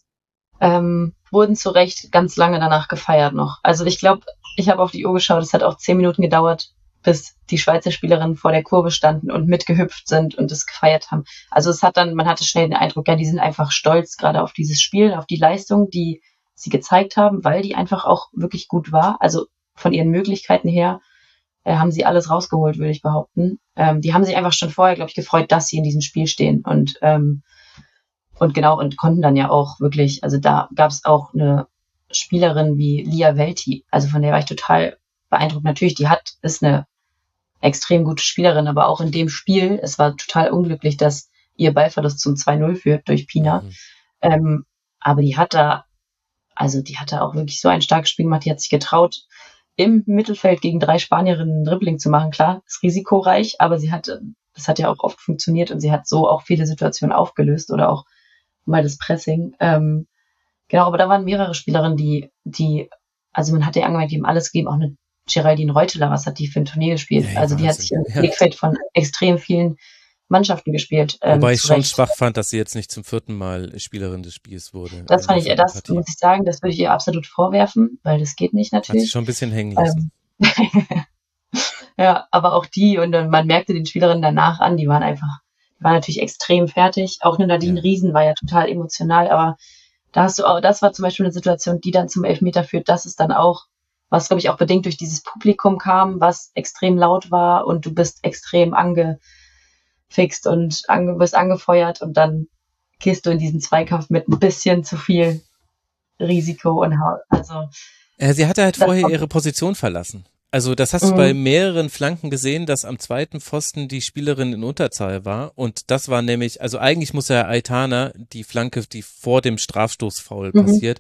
Ähm, wurden zu Recht ganz lange danach gefeiert noch. Also ich glaube, ich habe auf die Uhr geschaut, es hat auch zehn Minuten gedauert, bis die Schweizer Spielerinnen vor der Kurve standen und mitgehüpft sind und es gefeiert haben. Also es hat dann, man hatte schnell den Eindruck, ja, die sind einfach stolz gerade auf dieses Spiel, auf die Leistung, die sie gezeigt haben, weil die einfach auch wirklich gut war. Also von ihren Möglichkeiten her äh, haben sie alles rausgeholt, würde ich behaupten. Ähm, die haben sich einfach schon vorher, glaube ich, gefreut, dass sie in diesem Spiel stehen und ähm, und genau und konnten dann ja auch wirklich, also da gab es auch eine Spielerin wie Lia Welti, also von der war ich total beeindruckt. Natürlich, die hat ist eine extrem gute Spielerin, aber auch in dem Spiel, es war total unglücklich, dass ihr Ballverlust zum zwei null führt durch Pina. Mhm. Ähm, aber die hat da, also die hat da auch wirklich so ein starkes Spiel gemacht, die hat sich getraut, im Mittelfeld gegen drei Spanierinnen ein Dribbling zu machen. Klar, ist risikoreich, aber sie hat, das hat ja auch oft funktioniert und sie hat so auch viele Situationen aufgelöst oder auch mal das Pressing. Ähm, genau, aber da waren mehrere Spielerinnen, die, die, also man hat ja angemerkt, die haben alles gegeben, auch eine Geraldine Reuteler, was hat die für ein Turnier gespielt? Ja, also die hat sich im ja. Blickfeld von extrem vielen Mannschaften gespielt. Ähm, Wobei ich schon schwach fand, dass sie jetzt nicht zum vierten Mal Spielerin des Spiels wurde. Das fand ich, das Partie. muss ich sagen, das würde ich ihr absolut vorwerfen, weil das geht nicht natürlich. Hat sie schon ein bisschen hängen lassen. Ähm, ja, aber auch die, und man merkte den Spielerinnen danach an, die waren einfach, war natürlich extrem fertig. Auch eine Nadine Ja. Riesen war ja total emotional, aber da hast du auch, das war zum Beispiel eine Situation, die dann zum Elfmeter führt. Das ist dann auch, was glaube ich auch bedingt durch dieses Publikum kam, was extrem laut war und du bist extrem angefixt und ange, bist angefeuert und dann gehst du in diesen Zweikampf mit ein bisschen zu viel Risiko und also. Ja, sie hatte halt das vorher war- ihre Position verlassen. Also das hast du Mhm. bei mehreren Flanken gesehen, dass am zweiten Pfosten die Spielerin in Unterzahl war und das war nämlich, also eigentlich muss ja Aitana die Flanke, die vor dem Strafstoßfoul Mhm. passiert,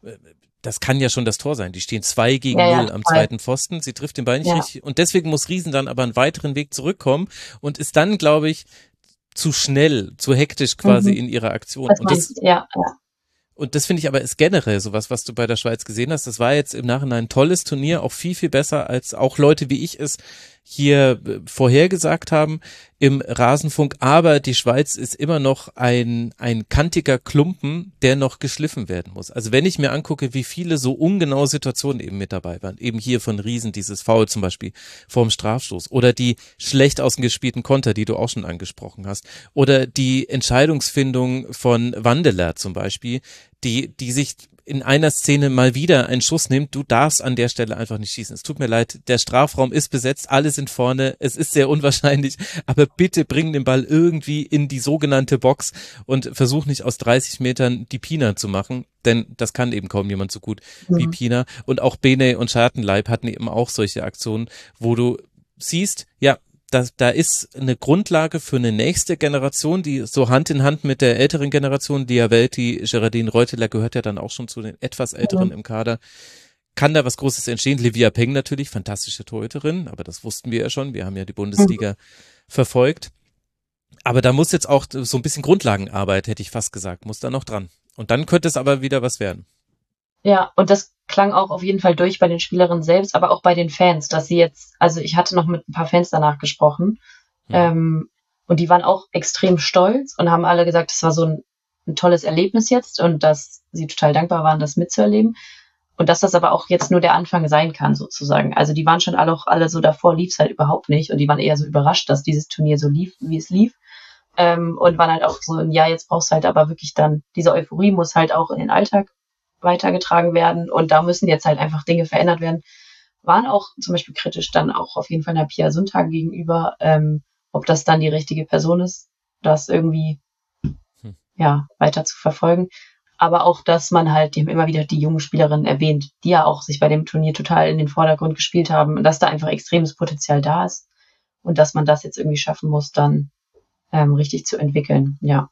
das kann ja schon das Tor sein. Die stehen zwei gegen Ja, ja, null am voll. zweiten Pfosten, sie trifft den Ball nicht Ja. richtig und deswegen muss Riesen dann aber einen weiteren Weg zurückkommen und ist dann, glaube ich, zu schnell, zu hektisch quasi Mhm. in ihrer Aktion. Das Und das, meinst du, ja, ja. Und das finde ich aber ist generell sowas, was du bei der Schweiz gesehen hast. Das war jetzt im Nachhinein ein tolles Turnier, auch viel, viel besser, als auch Leute wie ich es hier äh, vorhergesagt haben im Rasenfunk. Aber die Schweiz ist immer noch ein, ein kantiger Klumpen, der noch geschliffen werden muss. Also wenn ich mir angucke, wie viele so ungenaue Situationen eben mit dabei waren, eben hier von Riesen, dieses Foul zum Beispiel vorm Strafstoß oder die schlecht ausgespielten Konter, die du auch schon angesprochen hast, oder die Entscheidungsfindung von Wandeler zum Beispiel, die, die sich in einer Szene mal wieder einen Schuss nimmt, du darfst an der Stelle einfach nicht schießen. Es tut mir leid, der Strafraum ist besetzt, alle sind vorne, es ist sehr unwahrscheinlich, aber bitte bring den Ball irgendwie in die sogenannte Box und versuch nicht aus dreißig Metern die Pina zu machen, denn das kann eben kaum jemand so gut wie Mhm. Pina. Und auch Bene und Schartenleib hatten eben auch solche Aktionen, wo du siehst, ja, Da, da ist eine Grundlage für eine nächste Generation, die so Hand in Hand mit der älteren Generation, Diavelti, Geraldine Reuteler gehört ja dann auch schon zu den etwas älteren Mhm. im Kader, kann da was Großes entstehen. Livia Peng natürlich, fantastische Torhüterin, aber das wussten wir ja schon, wir haben ja die Bundesliga verfolgt. Aber da muss jetzt auch so ein bisschen Grundlagenarbeit, hätte ich fast gesagt, muss da noch dran. Und dann könnte es aber wieder was werden. Ja, und das klang auch auf jeden Fall durch bei den Spielerinnen selbst, aber auch bei den Fans, dass sie jetzt, also ich hatte noch mit ein paar Fans danach gesprochen, Hm. ähm, und die waren auch extrem stolz und haben alle gesagt, es war so ein, ein tolles Erlebnis jetzt und dass sie total dankbar waren, das mitzuerleben. Und dass das aber auch jetzt nur der Anfang sein kann, sozusagen. Also die waren schon alle auch alle so, davor lief es halt überhaupt nicht und die waren eher so überrascht, dass dieses Turnier so lief, wie es lief. Ähm, und waren halt auch so, ja, jetzt brauchst du halt aber wirklich dann, diese Euphorie muss halt auch in den Alltag weitergetragen werden und da müssen jetzt halt einfach Dinge verändert werden. Waren auch zum Beispiel kritisch dann auch auf jeden Fall einer Pia Sundhage gegenüber, ähm, ob das dann die richtige Person ist, das irgendwie Hm. ja weiter zu verfolgen. Aber auch, dass man halt, die haben immer wieder die jungen Spielerinnen erwähnt, die ja auch sich bei dem Turnier total in den Vordergrund gespielt haben und dass da einfach extremes Potenzial da ist und dass man das jetzt irgendwie schaffen muss, dann ähm, richtig zu entwickeln. Ja,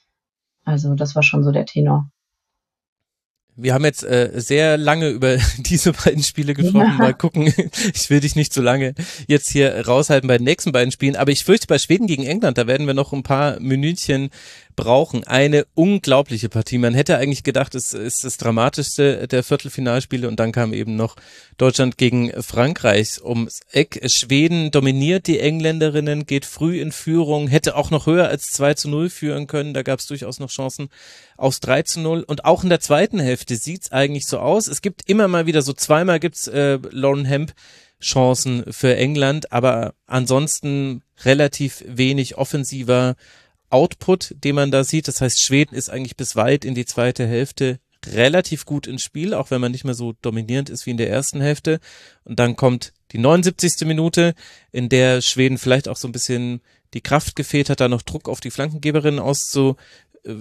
also das war schon so der Tenor. Wir haben jetzt äh, sehr lange über diese beiden Spiele gesprochen. Mal gucken, ich will dich nicht so lange jetzt hier raushalten bei den nächsten beiden Spielen, aber ich fürchte bei Schweden gegen England, da werden wir noch ein paar Minütchen brauchen. Eine unglaubliche Partie. Man hätte eigentlich gedacht, es ist das dramatischste der Viertelfinalspiele und dann kam eben noch Deutschland gegen Frankreich ums Eck. Schweden dominiert die Engländerinnen, geht früh in Führung, hätte auch noch höher als zwei zu null führen können. Da gab es durchaus noch Chancen aufs drei zu null und auch in der zweiten Hälfte sieht's eigentlich so aus. Es gibt immer mal wieder so zweimal gibt's äh, Lauren Hemp Chancen für England, aber ansonsten relativ wenig offensiver Output, den man da sieht. Das heißt, Schweden ist eigentlich bis weit in die zweite Hälfte relativ gut ins Spiel, auch wenn man nicht mehr so dominierend ist wie in der ersten Hälfte. Und dann kommt die neunundsiebzigste Minute, in der Schweden vielleicht auch so ein bisschen die Kraft gefehlt hat, da noch Druck auf die Flankengeberinnen auszu, äh,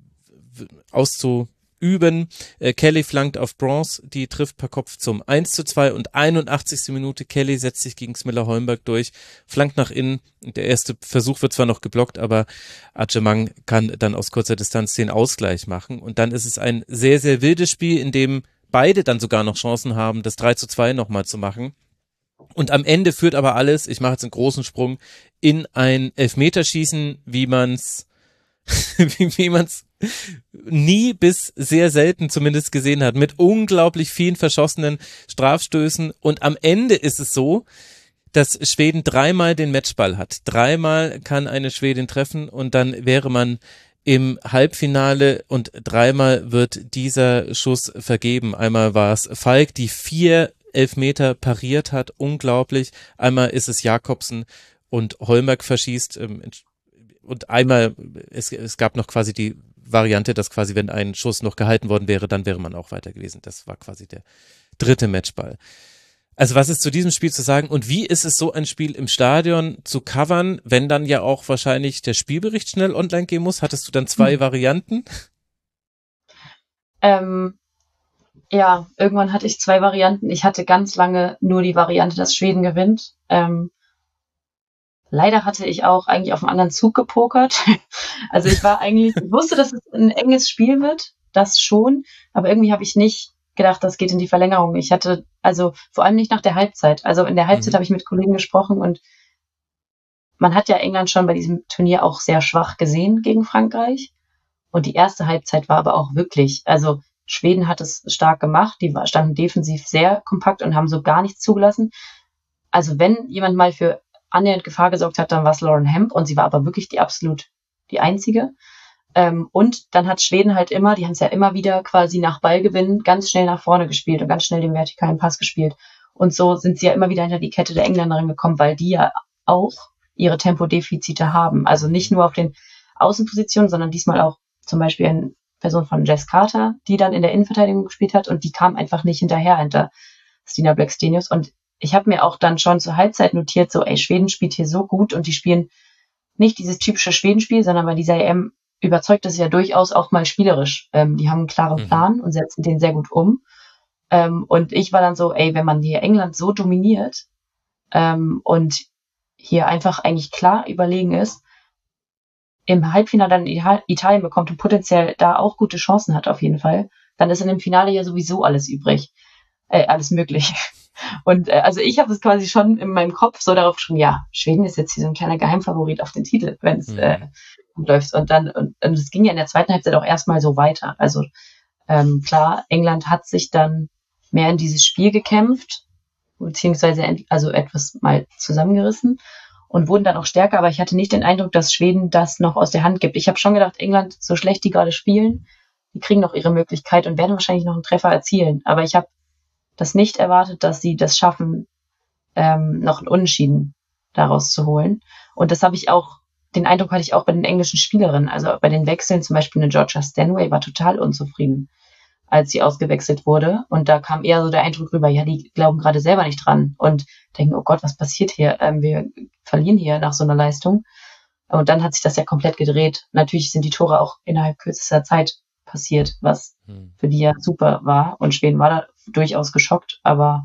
auszuüben. Äh, Kelly flankt auf Bronze, die trifft per Kopf zum eins zu zwei und einundachtzigste Minute Kelly setzt sich gegen Smilla Holmberg durch, flankt nach innen. Der erste Versuch wird zwar noch geblockt, aber Ajemang kann dann aus kurzer Distanz den Ausgleich machen und dann ist es ein sehr, sehr wildes Spiel, in dem beide dann sogar noch Chancen haben, das drei zu zwei nochmal zu machen. Und am Ende führt aber alles, ich mache jetzt einen großen Sprung, in ein Elfmeterschießen, wie man's wie, wie man es nie bis sehr selten zumindest gesehen hat, mit unglaublich vielen verschossenen Strafstößen und am Ende ist es so, dass Schweden dreimal den Matchball hat. Dreimal kann eine Schwedin treffen und dann wäre man im Halbfinale und dreimal wird dieser Schuss vergeben. Einmal war es Falk, die vier Elfmeter pariert hat, unglaublich. Einmal ist es Jakobsen und Holmberg verschießt, ähm, und einmal, es, es gab noch quasi die Variante, dass quasi, wenn ein Schuss noch gehalten worden wäre, dann wäre man auch weiter gewesen. Das war quasi der dritte Matchball. Also was ist zu diesem Spiel zu sagen und wie ist es so ein Spiel im Stadion zu covern, wenn dann ja auch wahrscheinlich der Spielbericht schnell online gehen muss? Hattest du dann zwei hm. Varianten? Ähm, ja, irgendwann hatte ich zwei Varianten. Ich hatte ganz lange nur die Variante, dass Schweden gewinnt. Ähm, leider hatte ich auch eigentlich auf einen anderen Zug gepokert. Also ich war eigentlich, ich wusste, dass es ein enges Spiel wird, das schon, aber irgendwie habe ich nicht gedacht, das geht in die Verlängerung. Ich hatte, also vor allem nicht nach der Halbzeit. Also in der Halbzeit mhm. habe ich mit Kollegen gesprochen und man hat ja England schon bei diesem Turnier auch sehr schwach gesehen gegen Frankreich. Und die erste Halbzeit war aber auch wirklich, also Schweden hat es stark gemacht, die standen defensiv sehr kompakt und haben so gar nichts zugelassen. Also wenn jemand mal für annähernd Gefahr gesorgt hat, dann war es Lauren Hemp und sie war aber wirklich die absolut die einzige. Ähm, und dann hat Schweden halt immer, die haben es ja immer wieder quasi nach Ballgewinn ganz schnell nach vorne gespielt und ganz schnell den vertikalen Pass gespielt. Und so sind sie ja immer wieder hinter die Kette der Engländerin gekommen, weil die ja auch ihre Tempodefizite haben. Also nicht nur auf den Außenpositionen, sondern diesmal auch zum Beispiel in Person von Jess Carter, die dann in der Innenverteidigung gespielt hat und die kam einfach nicht hinterher hinter Stina Blackstenius. Und ich habe mir auch dann schon zur Halbzeit notiert, so ey, Schweden spielt hier so gut und die spielen nicht dieses typische Schwedenspiel, sondern bei dieser E M überzeugt es ja durchaus auch mal spielerisch. Ähm, die haben einen klaren Plan mhm. und setzen den sehr gut um. Ähm, und ich war dann so, ey, wenn man hier England so dominiert ähm, und hier einfach eigentlich klar überlegen ist, im Halbfinale dann Italien bekommt und potenziell da auch gute Chancen hat auf jeden Fall, dann ist in dem Finale ja sowieso alles übrig. Äh, alles möglich. Und äh, also ich habe es quasi schon in meinem Kopf so darauf geschrieben, ja, Schweden ist jetzt hier so ein kleiner Geheimfavorit auf den Titel, wenn es mhm. äh, gut läuft. Und dann, und es ging ja in der zweiten Halbzeit auch erstmal so weiter. Also ähm, klar, England hat sich dann mehr in dieses Spiel gekämpft, beziehungsweise ent- also etwas mal zusammengerissen und wurden dann auch stärker, aber ich hatte nicht den Eindruck, dass Schweden das noch aus der Hand gibt. Ich habe schon gedacht, England, so schlecht die gerade spielen, die kriegen noch ihre Möglichkeit und werden wahrscheinlich noch einen Treffer erzielen. Aber ich habe das nicht erwartet, dass sie das schaffen, ähm, noch einen Unentschieden daraus zu holen. Und das habe ich auch, den Eindruck hatte ich auch bei den englischen Spielerinnen. Also bei den Wechseln, zum Beispiel eine Georgia Stanway war total unzufrieden, als sie ausgewechselt wurde. Und da kam eher so der Eindruck rüber, ja, die glauben gerade selber nicht dran und denken, oh Gott, was passiert hier? Ähm, wir verlieren hier nach so einer Leistung. Und dann hat sich das ja komplett gedreht. Natürlich sind die Tore auch innerhalb kürzester Zeit passiert, was hm. für die ja super war. Und Schweden war da durchaus geschockt, aber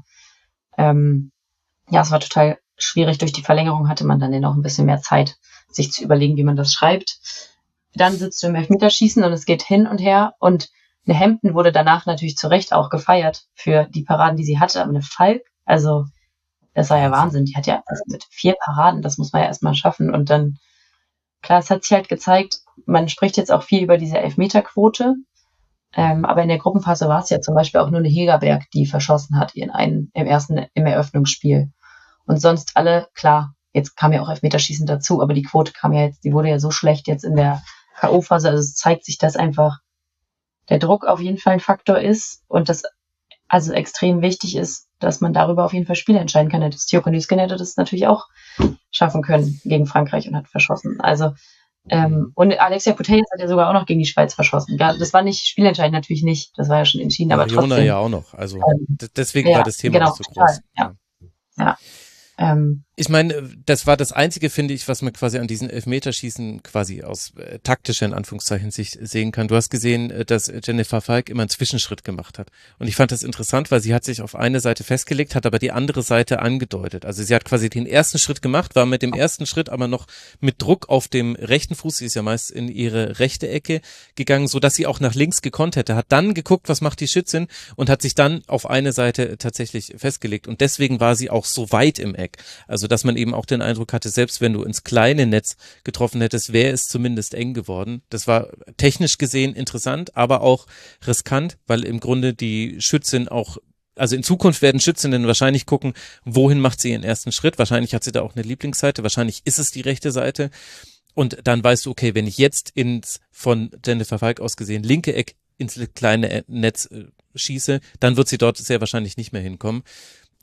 ähm, ja, es war total schwierig. Durch die Verlängerung hatte man dann ja noch ein bisschen mehr Zeit, sich zu überlegen, wie man das schreibt. Dann sitzt du im Elfmeterschießen und es geht hin und her und eine Hampton wurde danach natürlich zu Recht auch gefeiert für die Paraden, die sie hatte, aber eine Falk, also das war ja Wahnsinn. Die hat ja also mit vier Paraden, das muss man ja erstmal schaffen. Und dann, klar, es hat sich halt gezeigt, man spricht jetzt auch viel über diese Elfmeterquote, ähm, aber in der Gruppenphase war es ja zum Beispiel auch nur eine Hegerberg, die verschossen hat in einen, im ersten, im Eröffnungsspiel. Und sonst alle, klar, jetzt kam ja auch Elfmeterschießen dazu, aber die Quote kam ja jetzt, die wurde ja so schlecht jetzt in der K O-Phase, also es zeigt sich, dass einfach der Druck auf jeden Fall ein Faktor ist und das also extrem wichtig ist, dass man darüber auf jeden Fall Spiele entscheiden kann. Das Tjoko Nüsken hätte das natürlich auch schaffen können gegen Frankreich und hat verschossen. Also ähm, und Alexia Putellas hat ja sogar auch noch gegen die Schweiz verschossen. Das war nicht spielentscheidend, natürlich nicht. Das war ja schon entschieden, aber Mariona trotzdem. ja auch noch. Also ähm, deswegen ja, war das Thema genau, auch so groß. Ja. ja. Ähm, Ich meine, das war das Einzige, finde ich, was man quasi an diesen Elfmeterschießen quasi aus äh, taktischer, in Anführungszeichen, Sicht sehen kann. Du hast gesehen, äh, dass Jennifer Falk immer einen Zwischenschritt gemacht hat. Und ich fand das interessant, weil sie hat sich auf eine Seite festgelegt, hat aber die andere Seite angedeutet. Also sie hat quasi den ersten Schritt gemacht, war mit dem ersten Schritt aber noch mit Druck auf dem rechten Fuß, sie ist ja meist in ihre rechte Ecke gegangen, so dass sie auch nach links gekonnt hätte. Hat dann geguckt, was macht die Schützin und hat sich dann auf eine Seite tatsächlich festgelegt. Und deswegen war sie auch so weit im Eck. Also dass man eben auch den Eindruck hatte, selbst wenn du ins kleine Netz getroffen hättest, wäre es zumindest eng geworden. Das war technisch gesehen interessant, aber auch riskant, weil im Grunde die Schützin auch, also in Zukunft werden Schützinnen wahrscheinlich gucken, wohin macht sie ihren ersten Schritt. Wahrscheinlich hat sie da auch eine Lieblingsseite, wahrscheinlich ist es die rechte Seite. Und dann weißt du, okay, wenn ich jetzt ins von Jennifer Falk aus gesehen linke Eck ins kleine Netz äh, schieße, dann wird sie dort sehr wahrscheinlich nicht mehr hinkommen.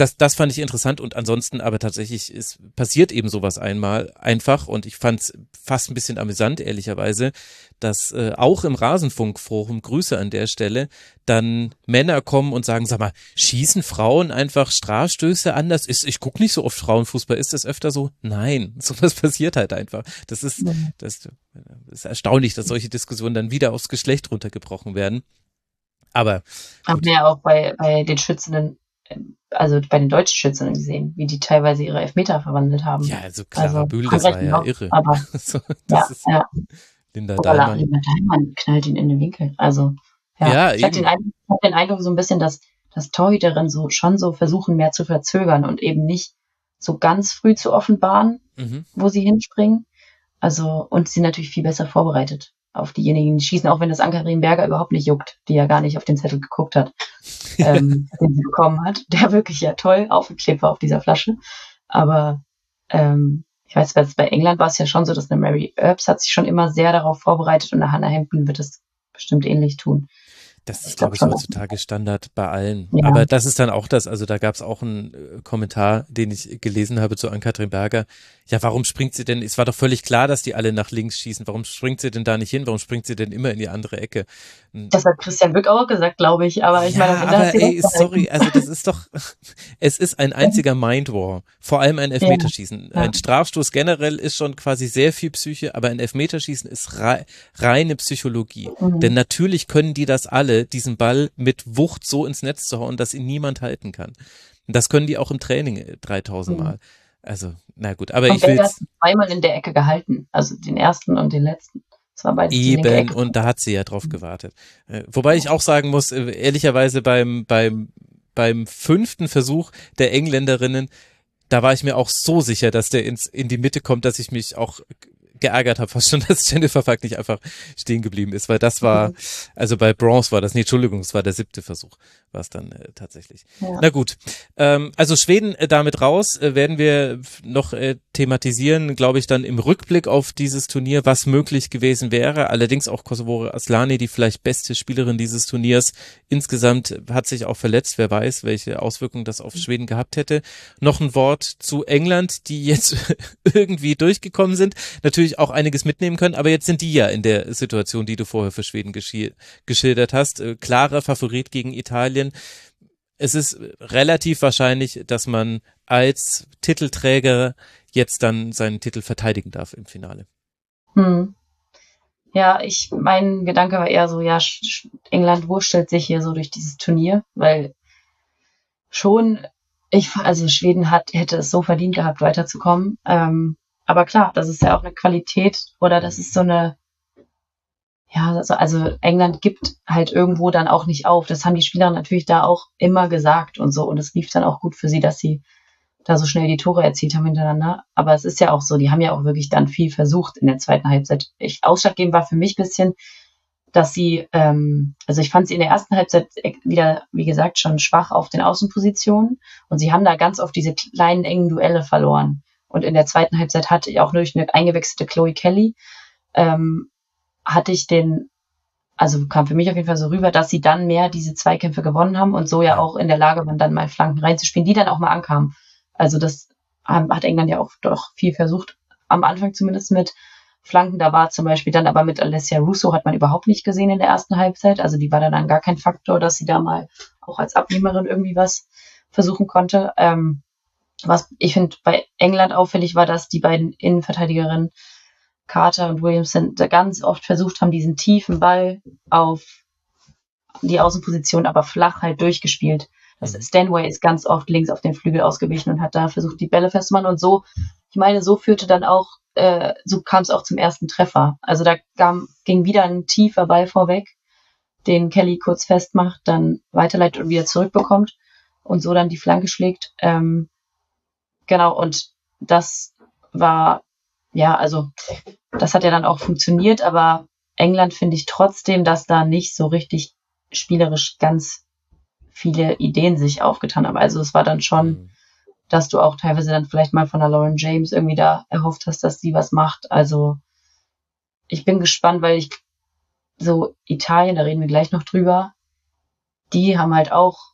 das, das fand ich interessant und ansonsten aber tatsächlich ist, passiert eben sowas einmal einfach und ich fand es fast ein bisschen amüsant, ehrlicherweise, dass äh, auch im Rasenfunkforum, Grüße an der Stelle, dann Männer kommen und sagen, sag mal, schießen Frauen einfach Strafstöße anders? Ist, ich gucke nicht so oft Frauenfußball, ist das öfter so? Nein, sowas passiert halt einfach. Das ist, das, das ist erstaunlich, dass solche Diskussionen dann wieder aufs Geschlecht runtergebrochen werden. Aber haben wir ja auch bei, bei den Schützenden, also bei den deutschen Schützenden gesehen, wie die teilweise ihre Elfmeter verwandelt haben. ja, also Clara Also, Bühl, das war ja auch, irre. aber so, ja, das ist ja. Linda Oder La- Dallmann. Linda Dallmann knallt ihn in den Winkel. Also, ja. Ja, ich hatte eben. den, Eindruck- ich hatte den Eindruck so ein bisschen, dass, dass Torhüterinnen so schon so versuchen, mehr zu verzögern und eben nicht so ganz früh zu offenbaren, Mhm. wo sie hinspringen. Also, und sie natürlich viel besser vorbereitet auf diejenigen, die schießen, auch wenn das Ann-Kathrin Berger überhaupt nicht juckt, die ja gar nicht auf den Zettel geguckt hat, ähm, den sie bekommen hat, der wirklich ja toll aufgeklebt war auf dieser Flasche. Aber ähm, ich weiß, bei bei England war es ja schon so, dass eine Mary Earps hat sich schon immer sehr darauf vorbereitet und eine Hannah Hampton wird es bestimmt ähnlich tun. Das ist, Ich glaube glaub ich, schon. heutzutage Standard bei allen. Ja. Aber das ist dann auch das, also da gab es auch einen äh, Kommentar, den ich gelesen habe zu Ann-Kathrin Berger. Ja, warum springt sie denn, es war doch völlig klar, dass die alle nach links schießen, warum springt sie denn da nicht hin, warum springt sie denn immer in die andere Ecke? Das hat Christian Bück auch gesagt, glaube ich, aber ich ja, meine, am Ende hat aber sie ey, recht sorry, behalten. also das ist doch, es ist ein einziger Mindwar, vor allem ein Elfmeterschießen. Ja. Ein Strafstoß generell ist schon quasi sehr viel Psyche, aber ein Elfmeterschießen ist rei reine Psychologie. Mhm. Denn natürlich können die das alle, diesen Ball mit Wucht so ins Netz zu hauen, dass ihn niemand halten kann. Und das können die auch im Training äh, dreitausend Mal. Also, na gut, aber Und ich will Berger hat zweimal in der Ecke gehalten, also den ersten und den letzten. Das war beides die linke eben, Ecke. und da hat sie ja drauf gewartet. Äh, Wobei ich auch sagen muss, äh, ehrlicherweise beim, beim, beim fünften Versuch der Engländerinnen, da war ich mir auch so sicher, dass der ins, in die Mitte kommt, dass ich mich auch geärgert habe, fast schon, dass Jennifer Fuck nicht einfach stehen geblieben ist, weil das war, also bei Bronze war das, nee, Entschuldigung, es war der siebte Versuch, war es dann äh, tatsächlich. Ja. Na gut, ähm, also Schweden äh, damit raus, äh, werden wir noch äh, thematisieren, glaube ich, dann im Rückblick auf dieses Turnier, was möglich gewesen wäre, allerdings auch Kosovare Asllani, die vielleicht beste Spielerin dieses Turniers, insgesamt hat sich auch verletzt, wer weiß, welche Auswirkungen das auf Schweden gehabt hätte. Noch ein Wort zu England, die jetzt irgendwie durchgekommen sind, natürlich auch einiges mitnehmen können, aber jetzt sind die ja in der Situation, die du vorher für Schweden geschi- geschildert hast. Äh, klarer Favorit gegen Italien. Es ist relativ wahrscheinlich, dass man als Titelträger jetzt dann seinen Titel verteidigen darf im Finale. Hm. Ja, ich, mein Gedanke war eher so, ja, Sch- Sch- England wurstelt sich hier so durch dieses Turnier, weil schon, ich, also Schweden hat, hätte es so verdient gehabt, weiterzukommen. Ähm, aber klar, das ist ja auch eine Qualität oder das ist so eine, ja, also, also England gibt halt irgendwo dann auch nicht auf. Das haben die Spieler natürlich da auch immer gesagt und so. Und es lief dann auch gut für sie, dass sie da so schnell die Tore erzielt haben hintereinander. Aber es ist ja auch so, die haben ja auch wirklich dann viel versucht in der zweiten Halbzeit. Ich, ausschlaggebend war für mich ein bisschen, dass sie, ähm, also ich fand sie in der ersten Halbzeit wieder, wie gesagt, schon schwach auf den Außenpositionen. Und sie haben da ganz oft diese kleinen, engen Duelle verloren. Und in der zweiten Halbzeit hatte ich auch durch eine eingewechselte Chloe Kelly, ähm, hatte ich den, also kam für mich auf jeden Fall so rüber, dass sie dann mehr diese Zweikämpfe gewonnen haben und so ja auch in der Lage waren, dann mal Flanken reinzuspielen, die dann auch mal ankamen. Also das hat England ja auch doch viel versucht, am Anfang zumindest mit Flanken. Da war zum Beispiel dann aber mit Alessia Russo hat man überhaupt nicht gesehen in der ersten Halbzeit. Also die war dann, dann gar kein Faktor, dass sie da mal auch als Abnehmerin irgendwie was versuchen konnte. Ähm, was ich finde bei England auffällig war, dass die beiden Innenverteidigerinnen Carter und Williamson da ganz oft versucht haben, diesen tiefen Ball auf die Außenposition, aber flach halt durchgespielt. Das Mhm. Stanway ist ganz oft links auf den Flügel ausgewichen und hat da versucht, die Bälle festzumachen und so, ich meine, so führte dann auch, äh, so kam es auch zum ersten Treffer. Also da kam, ging wieder ein tiefer Ball vorweg, den Kelly kurz festmacht, dann weiterleitet und wieder zurückbekommt und so dann die Flanke schlägt. Ähm, genau, und das war, ja, also das hat ja dann auch funktioniert, aber England finde ich trotzdem, dass da nicht so richtig spielerisch ganz viele Ideen sich aufgetan haben. Also es war dann schon, Mhm. dass du auch teilweise dann vielleicht mal von der Lauren James irgendwie da erhofft hast, dass sie was macht. Also ich bin gespannt, weil ich so Italien, da reden wir gleich noch drüber, die haben halt auch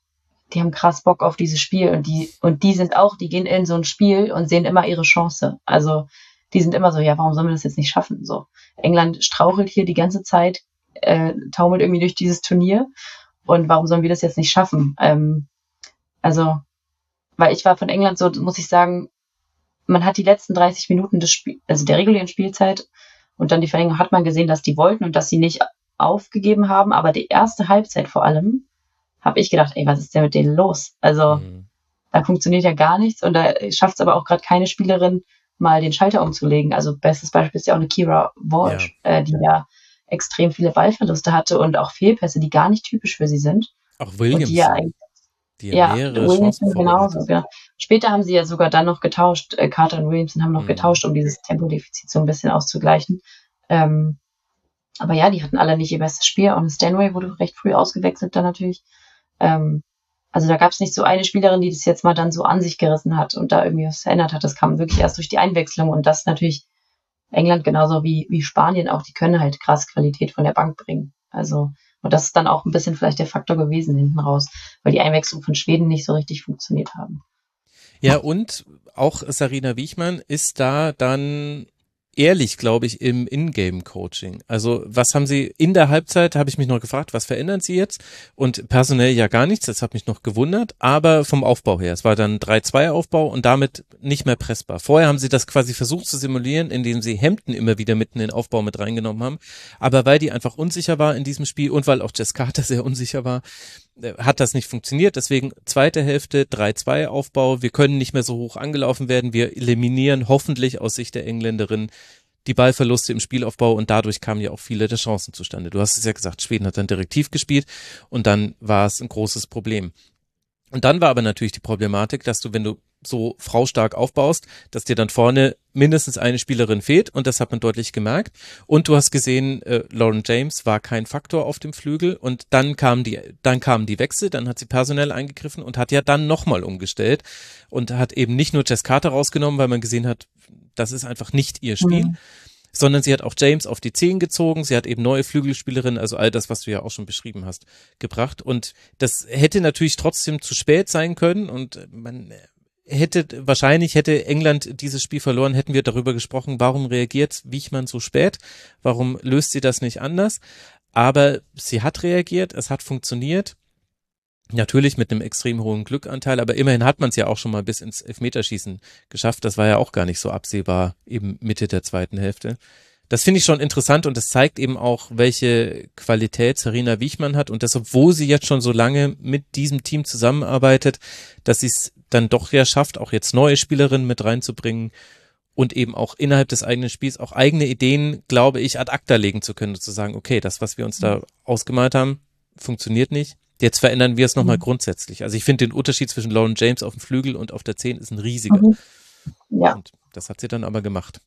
die haben krass Bock auf dieses Spiel und die, und die sind auch, die gehen in so ein Spiel und sehen immer ihre Chance. Also, die sind immer so, ja, warum sollen wir das jetzt nicht schaffen? So, England strauchelt hier die ganze Zeit, äh, taumelt irgendwie durch dieses Turnier und warum sollen wir das jetzt nicht schaffen? Ähm, also, weil ich war von England so, muss ich sagen, man hat die letzten dreißig Minuten des Spiels, also der regulären Spielzeit und dann die Verlängerung hat man gesehen, dass die wollten und dass sie nicht aufgegeben haben, aber die erste Halbzeit vor allem habe ich gedacht, ey, was ist denn mit denen los? Also, mhm. da funktioniert ja gar nichts und da schafft es aber auch gerade keine Spielerin, mal den Schalter umzulegen. Also, bestes Beispiel ist ja auch eine Kira Walsh, ja. äh, die ja extrem viele Ballverluste hatte und auch Fehlpässe, die gar nicht typisch für sie sind. Auch Williams. Und die ja, die ja mehrere Williamson genauso. Ja. Später haben sie ja sogar dann noch getauscht, äh, Carter und Williamson haben noch mhm. getauscht, um dieses Tempodefizit so ein bisschen auszugleichen. Ähm, aber ja, die hatten alle nicht ihr bestes Spiel und Stanway wurde recht früh ausgewechselt dann natürlich. Ähm, also da gab es nicht so eine Spielerin, die das jetzt mal dann so an sich gerissen hat und da irgendwie was verändert hat. Das kam wirklich erst durch die Einwechslung und das natürlich England genauso wie, wie Spanien auch, die können halt krass Qualität von der Bank bringen. Also, und das ist dann auch ein bisschen vielleicht der Faktor gewesen hinten raus, weil die Einwechslung von Schweden nicht so richtig funktioniert haben. Ja, und auch Sarina Wiechmann ist da dann ehrlich, glaube ich, im Ingame-Coaching. Also was haben Sie in der Halbzeit, habe ich mich noch gefragt, was verändern Sie jetzt? Und personell ja gar nichts, das hat mich noch gewundert, aber vom Aufbau her, es war dann drei zwei Aufbau und damit nicht mehr pressbar. Vorher haben Sie das quasi versucht zu simulieren, indem Sie Hampton immer wieder mitten in den Aufbau mit reingenommen haben, aber weil die einfach unsicher war in diesem Spiel und weil auch Jess Carter sehr unsicher war, hat das nicht funktioniert, deswegen zweite Hälfte drei zwei Aufbau, wir können nicht mehr so hoch angelaufen werden, wir eliminieren hoffentlich aus Sicht der Engländerin die Ballverluste im Spielaufbau und dadurch kamen ja auch viele der Chancen zustande. Du hast es ja gesagt, Schweden hat dann direktiv gespielt und dann war es ein großes Problem. Und dann war aber natürlich die Problematik, dass du, wenn du so fraustark aufbaust, dass dir dann vorne mindestens eine Spielerin fehlt und das hat man deutlich gemerkt. Und du hast gesehen, äh, Lauren James war kein Faktor auf dem Flügel und dann kamen die, dann kamen die Wechsel, dann hat sie personell eingegriffen und hat ja dann nochmal umgestellt und hat eben nicht nur Jess Carter rausgenommen, weil man gesehen hat, das ist einfach nicht ihr Spiel. Mhm. Sondern sie hat auch James auf die Zehen gezogen, sie hat eben neue Flügelspielerinnen, also all das, was du ja auch schon beschrieben hast, gebracht und das hätte natürlich trotzdem zu spät sein können und man hätte, wahrscheinlich hätte England dieses Spiel verloren, hätten wir darüber gesprochen, warum reagiert Wiechmann so spät, warum löst sie das nicht anders, aber sie hat reagiert, es hat funktioniert. Natürlich mit einem extrem hohen Glückanteil, aber immerhin hat man es ja auch schon mal bis ins Elfmeterschießen geschafft. Das war ja auch gar nicht so absehbar, eben Mitte der zweiten Hälfte. Das finde ich schon interessant und das zeigt eben auch, welche Qualität Sarina Wiechmann hat und dass, obwohl sie jetzt schon so lange mit diesem Team zusammenarbeitet, dass sie es dann doch ja schafft, auch jetzt neue Spielerinnen mit reinzubringen und eben auch innerhalb des eigenen Spiels auch eigene Ideen, glaube ich, ad acta legen zu können und zu sagen, okay, das, was wir uns da ausgemalt haben, funktioniert nicht. Jetzt verändern wir es nochmal mhm. grundsätzlich. Also ich finde den Unterschied zwischen Lauren James auf dem Flügel und auf der zehn ist ein riesiger. Mhm. Ja. Und das hat sie dann aber gemacht.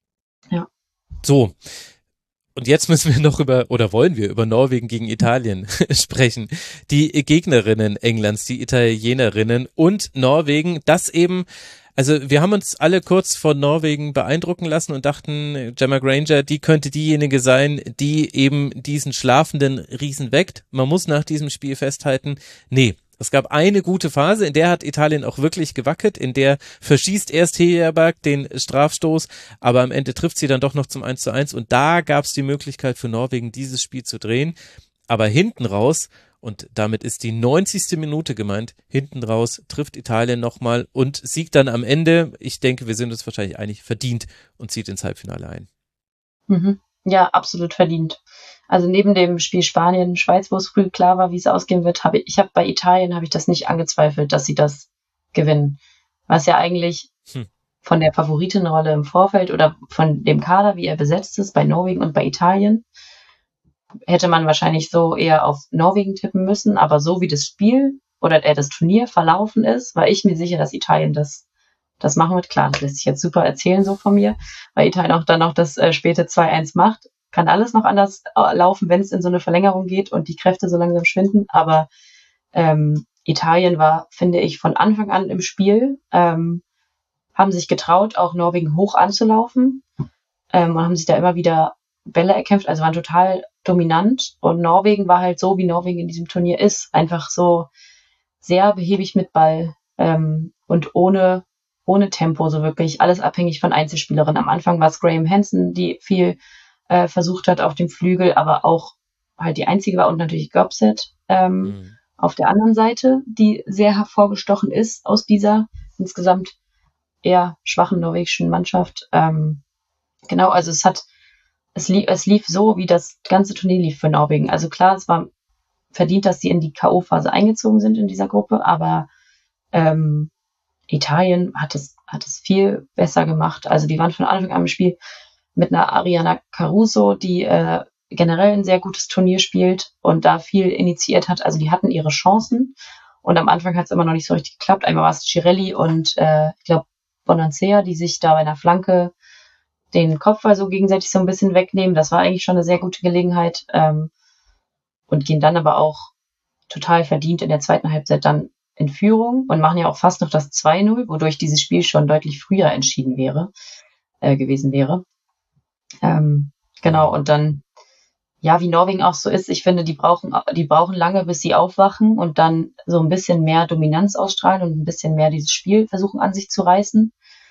Ja. So. Und jetzt müssen wir noch über, oder wollen wir über Norwegen gegen Italien sprechen. Die Gegnerinnen Englands, die Italienerinnen und Norwegen, das eben, also wir haben uns alle kurz von Norwegen beeindrucken lassen und dachten, Gemma Granger, die könnte diejenige sein, die eben diesen schlafenden Riesen weckt. Man muss nach diesem Spiel festhalten, nee, es gab eine gute Phase, in der hat Italien auch wirklich gewackelt, in der verschießt erst Hegerberg den Strafstoß, aber am Ende trifft sie dann doch noch zum eins zu eins und da gab es die Möglichkeit für Norwegen, dieses Spiel zu drehen. Aber hinten raus, und damit ist die neunzigste Minute gemeint, hinten raus trifft Italien nochmal und siegt dann am Ende, ich denke, wir sind uns wahrscheinlich einig, verdient und zieht ins Halbfinale ein. Mhm. Ja, absolut verdient. Also neben dem Spiel Spanien-Schweiz, wo es früh klar war, wie es ausgehen wird, habe ich, ich habe bei Italien habe ich das nicht angezweifelt, dass sie das gewinnen. Was ja eigentlich hm. von der Favoritenrolle im Vorfeld oder von dem Kader, wie er besetzt ist, bei Norwegen und bei Italien, hätte man wahrscheinlich so eher auf Norwegen tippen müssen, aber so wie das Spiel oder äh, das Turnier verlaufen ist, war ich mir sicher, dass Italien das das machen wird. Klar, das lässt sich jetzt super erzählen so von mir, weil Italien auch dann noch das äh, späte zwei eins macht. Kann alles noch anders äh, laufen, wenn es in so eine Verlängerung geht und die Kräfte so langsam schwinden, aber ähm, Italien war, finde ich, von Anfang an im Spiel, ähm, haben sich getraut, auch Norwegen hoch anzulaufen ähm, und haben sich da immer wieder Bälle erkämpft, also waren total dominant und Norwegen war halt so, wie Norwegen in diesem Turnier ist, einfach so sehr behäbig mit Ball ähm, und ohne ohne Tempo, so wirklich alles abhängig von Einzelspielerinnen. Am Anfang war es Graham Hansen, die viel äh, versucht hat auf dem Flügel, aber auch halt die einzige war und natürlich Göpset ähm, mhm. auf der anderen Seite, die sehr hervorgestochen ist aus dieser insgesamt eher schwachen norwegischen Mannschaft. Ähm, genau, also es hat es, lief, es lief so, wie das ganze Turnier lief für Norwegen. Also klar, es war verdient, dass sie in die K O-Phase eingezogen sind in dieser Gruppe, aber ähm, Italien hat es, hat es viel besser gemacht. Also die waren von Anfang an im Spiel mit einer Ariana Caruso, die äh, generell ein sehr gutes Turnier spielt und da viel initiiert hat. Also die hatten ihre Chancen und am Anfang hat es immer noch nicht so richtig geklappt. Einmal war es Cirelli und äh, ich glaube Bonansea, die sich da bei einer Flanke den Kopfball so gegenseitig so ein bisschen wegnehmen. Das war eigentlich schon eine sehr gute Gelegenheit ähm, und gehen dann aber auch total verdient in der zweiten Halbzeit dann in Führung und machen ja auch fast noch das zwei null, wodurch dieses Spiel schon deutlich früher entschieden wäre, äh, gewesen wäre. Ähm, genau, und dann, ja, wie Norwegen auch so ist, ich finde, die brauchen, die brauchen lange, bis sie aufwachen und dann so ein bisschen mehr Dominanz ausstrahlen und ein bisschen mehr dieses Spiel versuchen an sich zu reißen.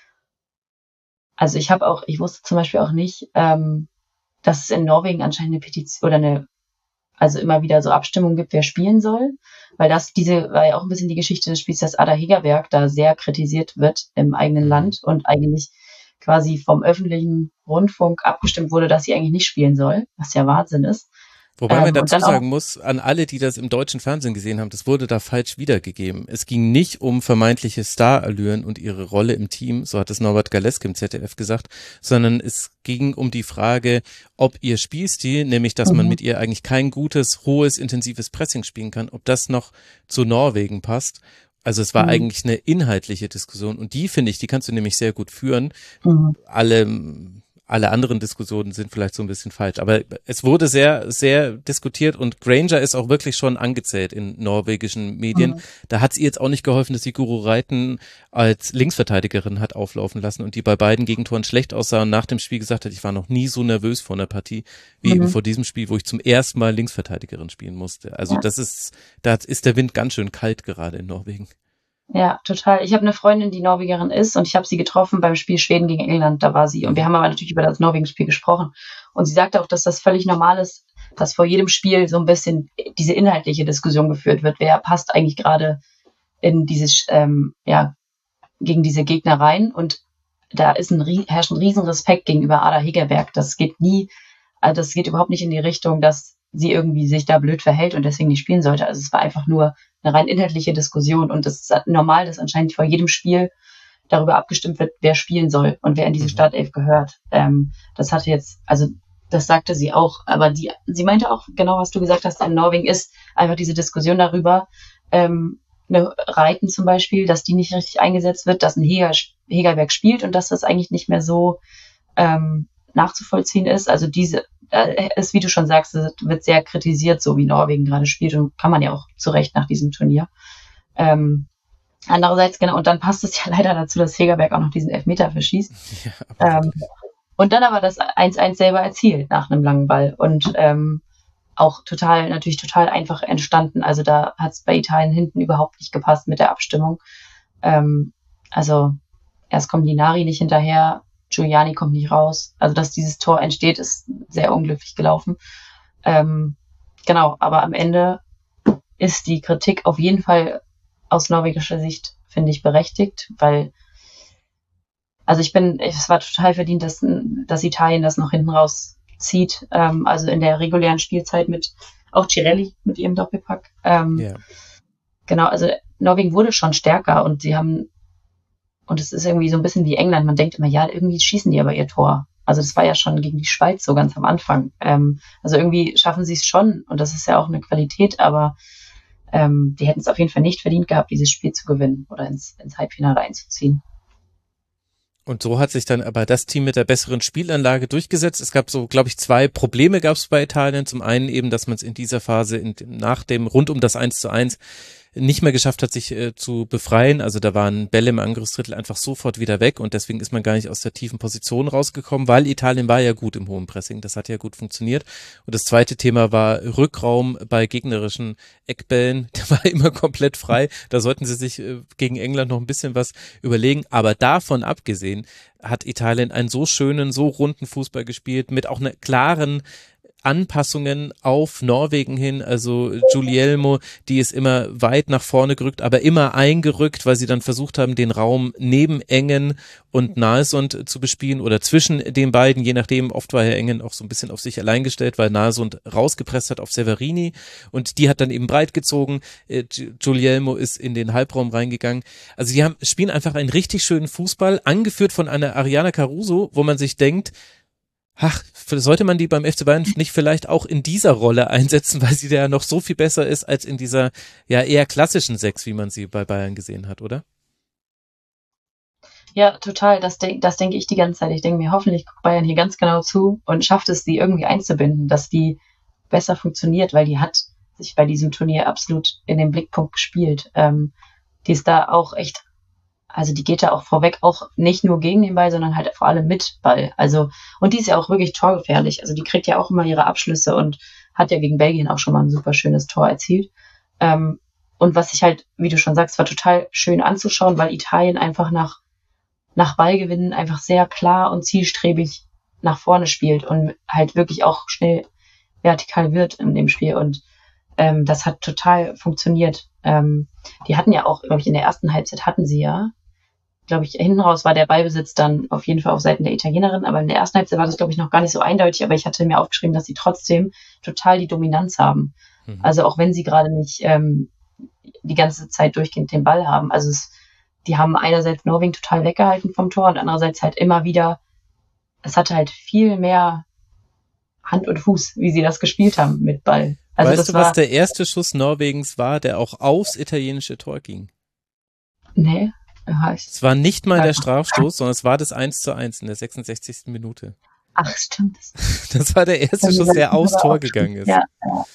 Also ich habe auch, ich wusste zum Beispiel auch nicht, ähm, dass es in Norwegen anscheinend eine Petition oder eine also immer wieder so Abstimmungen gibt, wer spielen soll, weil das, diese war ja auch ein bisschen die Geschichte des Spiels, dass Ada Hegerberg da sehr kritisiert wird im eigenen Land und eigentlich quasi vom öffentlichen Rundfunk abgestimmt wurde, dass sie eigentlich nicht spielen soll, was ja Wahnsinn ist. Wobei man dazu sagen muss, an alle, die das im deutschen Fernsehen gesehen haben, das wurde da falsch wiedergegeben. Es ging nicht um vermeintliche Starallüren und ihre Rolle im Team, so hat es Norbert Galeske im Z D F gesagt, sondern es ging um die Frage, ob ihr Spielstil, nämlich dass mhm. man mit ihr eigentlich kein gutes, hohes, intensives Pressing spielen kann, ob das noch zu Norwegen passt. Also es war mhm. eigentlich eine inhaltliche Diskussion und die, finde ich, die kannst du nämlich sehr gut führen. Mhm. Alle Alle anderen Diskussionen sind vielleicht so ein bisschen falsch, aber es wurde sehr, sehr diskutiert und Granger ist auch wirklich schon angezählt in norwegischen Medien. Mhm. Da hat es ihr jetzt auch nicht geholfen, dass sie Guro Reiten als Linksverteidigerin hat auflaufen lassen und die bei beiden Gegentoren schlecht aussah und nach dem Spiel gesagt hat, ich war noch nie so nervös vor einer Partie wie mhm. eben vor diesem Spiel, wo ich zum ersten Mal Linksverteidigerin spielen musste. Also ja. das ist, da ist der Wind ganz schön kalt gerade in Norwegen. Ja, total. Ich habe eine Freundin, die Norwegerin ist und ich habe sie getroffen beim Spiel Schweden gegen England, da war sie. Und wir haben aber natürlich über das Norwegen-Spiel gesprochen. Und sie sagte auch, dass das völlig normal ist, dass vor jedem Spiel so ein bisschen diese inhaltliche Diskussion geführt wird. Wer passt eigentlich gerade in dieses, ähm, ja, gegen diese Gegner rein? Und da ist ein, herrscht ein riesen Respekt gegenüber Ada Hegerberg. Das geht nie, also das geht überhaupt nicht in die Richtung, dass sie irgendwie sich da blöd verhält und deswegen nicht spielen sollte. Also es war einfach nur eine rein inhaltliche Diskussion und es ist normal, dass anscheinend vor jedem Spiel darüber abgestimmt wird, wer spielen soll und wer in diese mhm. Startelf gehört. Ähm, das hatte jetzt, also das sagte sie auch, aber die, sie meinte auch genau, was du gesagt hast, in Norwegen ist einfach diese Diskussion darüber, ähm, eine Reiten zum Beispiel, dass die nicht richtig eingesetzt wird, dass ein Heger, Hegerberg spielt und dass das eigentlich nicht mehr so ähm, nachzuvollziehen ist. Also diese ist, wie du schon sagst, wird sehr kritisiert, so wie Norwegen gerade spielt und kann man ja auch zu Recht nach diesem Turnier. Ähm, andererseits, genau, und dann passt es ja leider dazu, dass Hegerberg auch noch diesen Elfmeter verschießt. Ja, ähm, und dann aber das eins eins selber erzielt nach einem langen Ball und ähm, auch total, natürlich total einfach entstanden. Also da hat es bei Italien hinten überhaupt nicht gepasst mit der Abstimmung. Ähm, also erst kommt Linari nicht hinterher, Giuliani kommt nicht raus. Also, dass dieses Tor entsteht, ist sehr unglücklich gelaufen. Ähm, genau, aber am Ende ist die Kritik auf jeden Fall aus norwegischer Sicht, finde ich, berechtigt, weil, also ich bin, es war total verdient, dass, dass Italien das noch hinten rauszieht. Ähm, also in der regulären Spielzeit mit auch Cirelli mit ihrem Doppelpack. Ähm, yeah. Genau, also Norwegen wurde schon stärker und sie haben Und es ist irgendwie so ein bisschen wie England. Man denkt immer, ja, irgendwie schießen die aber ihr Tor. Also das war ja schon gegen die Schweiz so ganz am Anfang. Ähm, also irgendwie schaffen sie es schon. Und das ist ja auch eine Qualität. Aber ähm, die hätten es auf jeden Fall nicht verdient gehabt, dieses Spiel zu gewinnen oder ins, ins Halbfinale einzuziehen. Und so hat sich dann aber das Team mit der besseren Spielanlage durchgesetzt. Es gab so, glaube ich, zwei Probleme gab es bei Italien. Zum einen eben, dass man es in dieser Phase in, nach dem, rund um das eins zu eins nicht mehr geschafft hat, sich äh, zu befreien. Also da waren Bälle im Angriffsdrittel einfach sofort wieder weg und deswegen ist man gar nicht aus der tiefen Position rausgekommen, weil Italien war ja gut im hohen Pressing. Das hat ja gut funktioniert. Und das zweite Thema war Rückraum bei gegnerischen Eckbällen. Der war immer komplett frei. Da sollten sie sich äh, gegen England noch ein bisschen was überlegen. Aber davon abgesehen hat Italien einen so schönen, so runden Fußball gespielt mit auch einer klaren Anpassungen auf Norwegen hin, also Guglielmo, die ist immer weit nach vorne gerückt, aber immer eingerückt, weil sie dann versucht haben, den Raum neben Engen und Nalsund zu bespielen oder zwischen den beiden, je nachdem, oft war Herr Engen auch so ein bisschen auf sich allein gestellt, weil Nalsund rausgepresst hat auf Severini und die hat dann eben breit gezogen, Guglielmo ist in den Halbraum reingegangen, also die haben, spielen einfach einen richtig schönen Fußball, angeführt von einer Ariana Caruso, wo man sich denkt, ach, sollte man die beim F C Bayern nicht vielleicht auch in dieser Rolle einsetzen, weil sie da ja noch so viel besser ist als in dieser ja eher klassischen Sechs, wie man sie bei Bayern gesehen hat, oder? Ja, total. Das, de- das denke ich die ganze Zeit. Ich denke mir, hoffentlich guckt Bayern hier ganz genau zu und schafft es, die irgendwie einzubinden, dass die besser funktioniert, weil die hat sich bei diesem Turnier absolut in den Blickpunkt gespielt. Ähm, die ist da auch echt, also die geht da auch vorweg auch nicht nur gegen den Ball, sondern halt vor allem mit Ball. Also, und die ist ja auch wirklich torgefährlich. Also die kriegt ja auch immer ihre Abschlüsse und hat ja gegen Belgien auch schon mal ein super schönes Tor erzielt. Ähm, und was ich halt, wie du schon sagst, war total schön anzuschauen, weil Italien einfach nach, nach Ballgewinnen einfach sehr klar und zielstrebig nach vorne spielt und halt wirklich auch schnell vertikal wird in dem Spiel. Und ähm, das hat total funktioniert. Ähm, die hatten ja auch, glaube ich, in der ersten Halbzeit hatten sie ja, glaube ich, hinten raus war der Ballbesitz dann auf jeden Fall auf Seiten der Italienerin, aber in der ersten Halbzeit war das, glaube ich, noch gar nicht so eindeutig, aber ich hatte mir aufgeschrieben, dass sie trotzdem total die Dominanz haben. Mhm. Also auch wenn sie gerade nicht ähm, die ganze Zeit durchgehend den Ball haben. Also es, die haben einerseits Norwegen total weggehalten vom Tor und andererseits halt immer wieder, es hatte halt viel mehr Hand und Fuß, wie sie das gespielt haben mit Ball. Also weißt das du, war, was der erste Schuss Norwegens war, der auch aufs italienische Tor ging? Nee. Ja, es war nicht mal der Strafstoß, sondern es war das eins zu eins in der sechsundsechzigsten Minute. Ach, stimmt. Das war der erste Schuss, der aufs Tor gegangen ist. Ja, ja.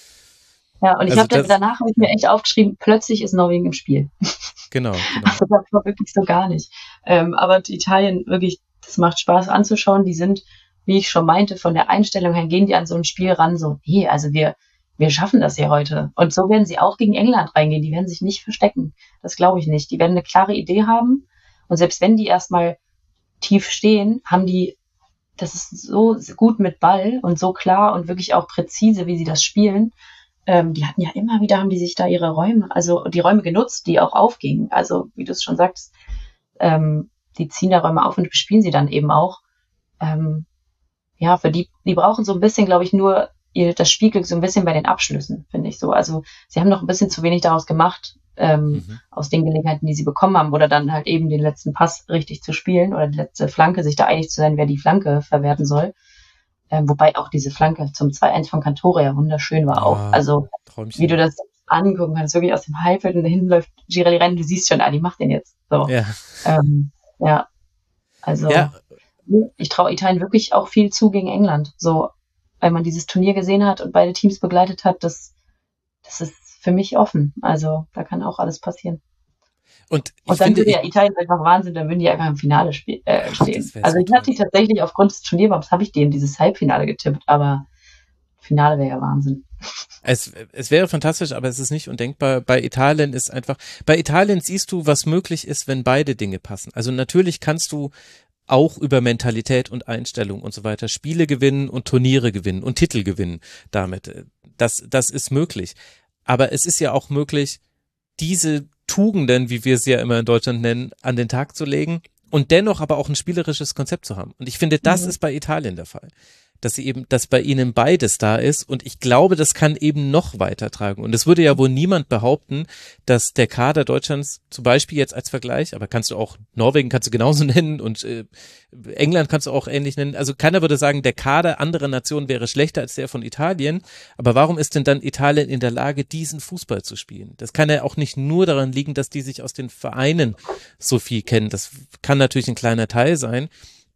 ja und ich also habe danach habe ich mir echt aufgeschrieben, plötzlich ist Norwegen im Spiel. Genau, genau. Also das war wirklich so gar nicht. Ähm, aber Italien, wirklich, das macht Spaß anzuschauen. Die sind, wie ich schon meinte, von der Einstellung her gehen die an so ein Spiel ran, so, nee, also wir wir schaffen das hier heute. Und so werden sie auch gegen England reingehen. Die werden sich nicht verstecken. Das glaube ich nicht. Die werden eine klare Idee haben. Und selbst wenn die erstmal tief stehen, haben die, das ist so gut mit Ball und so klar und wirklich auch präzise, wie sie das spielen. Ähm, die hatten ja immer wieder, haben die sich da ihre Räume, also die Räume genutzt, die auch aufgingen. Also, wie du es schon sagst, ähm, die ziehen da Räume auf und bespielen sie dann eben auch. Ähm, ja, für die, die brauchen so ein bisschen, glaube ich, nur ihr das Spielglück so ein bisschen bei den Abschlüssen, finde ich so. Also sie haben noch ein bisschen zu wenig daraus gemacht, ähm, mhm. aus den Gelegenheiten, die sie bekommen haben, oder dann halt eben den letzten Pass richtig zu spielen oder die letzte Flanke, sich da einig zu sein, wer die Flanke verwerten soll. Ähm, wobei auch diese Flanke zum zwei eins von Cantore ja wunderschön war auch. Ah, also Träumchen. Wie du das angucken kannst, wirklich aus dem Halbfeld und dahin läuft Girelli rein, du siehst schon, ah, die macht den jetzt. So. Ja. Ähm, ja. Also ja. Ich traue Italien wirklich auch viel zu gegen England. So, weil man dieses Turnier gesehen hat und beide Teams begleitet hat, das, das ist für mich offen. Also da kann auch alles passieren. Und, ich und dann finde, würde ja Italien einfach Wahnsinn, dann würden die einfach im Finale spiel, äh, stehen. Ach, also so ich habe die tatsächlich aufgrund des Turnierbaums, habe ich die in dieses Halbfinale getippt, aber Finale wäre ja Wahnsinn. Es, es wäre fantastisch, aber es ist nicht undenkbar. Bei Italien ist einfach, bei Italien siehst du, was möglich ist, wenn beide Dinge passen. Also natürlich kannst du auch über Mentalität und Einstellung und so weiter Spiele gewinnen und Turniere gewinnen und Titel gewinnen damit. Das, das ist möglich. Aber es ist ja auch möglich, diese Tugenden, wie wir es ja immer in Deutschland nennen, an den Tag zu legen und dennoch aber auch ein spielerisches Konzept zu haben. Und ich finde, das mhm. ist bei Italien der Fall. Dass sie eben, dass bei ihnen beides da ist und ich glaube, das kann eben noch weitertragen. Und es würde ja wohl niemand behaupten, dass der Kader Deutschlands zum Beispiel jetzt als Vergleich, aber kannst du auch Norwegen kannst du genauso nennen und äh, England kannst du auch ähnlich nennen. Also keiner würde sagen, der Kader anderer Nationen wäre schlechter als der von Italien. Aber warum ist denn dann Italien in der Lage, diesen Fußball zu spielen? Das kann ja auch nicht nur daran liegen, dass die sich aus den Vereinen so viel kennen. Das kann natürlich ein kleiner Teil sein.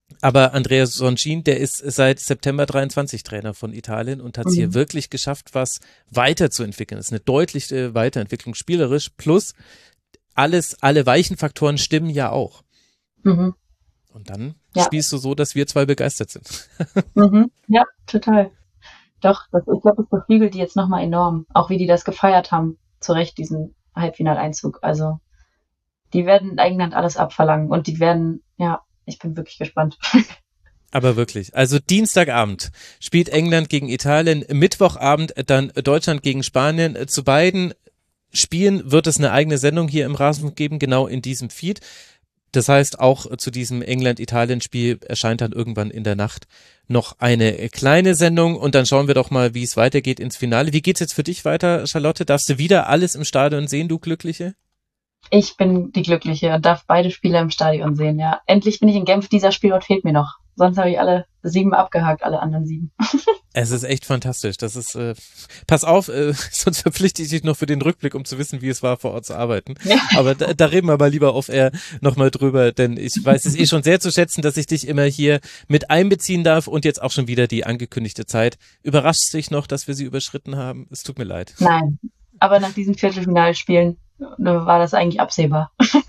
Aber Andrea Soncin, der ist seit September dreiundzwanzig Trainer von Italien und hat es mhm. hier wirklich geschafft, was weiterzuentwickeln. Das ist eine deutliche Weiterentwicklung spielerisch, plus alles, alle weichen Faktoren stimmen ja auch. Mhm. Und dann ja. spielst du so, dass wir zwei begeistert sind. Mhm. Ja, total. Doch, das, ich glaube, das beflügelt die jetzt nochmal enorm. Auch wie die das gefeiert haben, zu Recht, diesen Halbfinaleinzug. Also, die werden England alles abverlangen und die werden, ja, ich bin wirklich gespannt. Aber wirklich, also Dienstagabend spielt England gegen Italien, Mittwochabend dann Deutschland gegen Spanien. Zu beiden Spielen wird es eine eigene Sendung hier im Rasenfunk geben, genau in diesem Feed. Das heißt, auch zu diesem England-Italien-Spiel erscheint dann irgendwann in der Nacht noch eine kleine Sendung und dann schauen wir doch mal, wie es weitergeht ins Finale. Wie geht's jetzt für dich weiter, Charlotte? Darfst du wieder alles im Stadion sehen, du Glückliche? Ich bin die Glückliche und darf beide Spiele im Stadion sehen, ja. Endlich bin ich in Genf, dieser Spielort fehlt mir noch. Sonst habe ich alle sieben abgehakt, alle anderen sieben. Es ist echt fantastisch. Das ist, äh, pass auf, äh, sonst verpflichte ich dich noch für den Rückblick, um zu wissen, wie es war, vor Ort zu arbeiten. Ja. Aber da, da reden wir mal lieber auf Air nochmal drüber, denn ich weiß es eh schon sehr zu schätzen, dass ich dich immer hier mit einbeziehen darf und jetzt auch schon wieder die angekündigte Zeit. Überrascht dich noch, dass wir sie überschritten haben? Es tut mir leid. Nein, aber nach diesen Viertelfinalspielen war das eigentlich absehbar.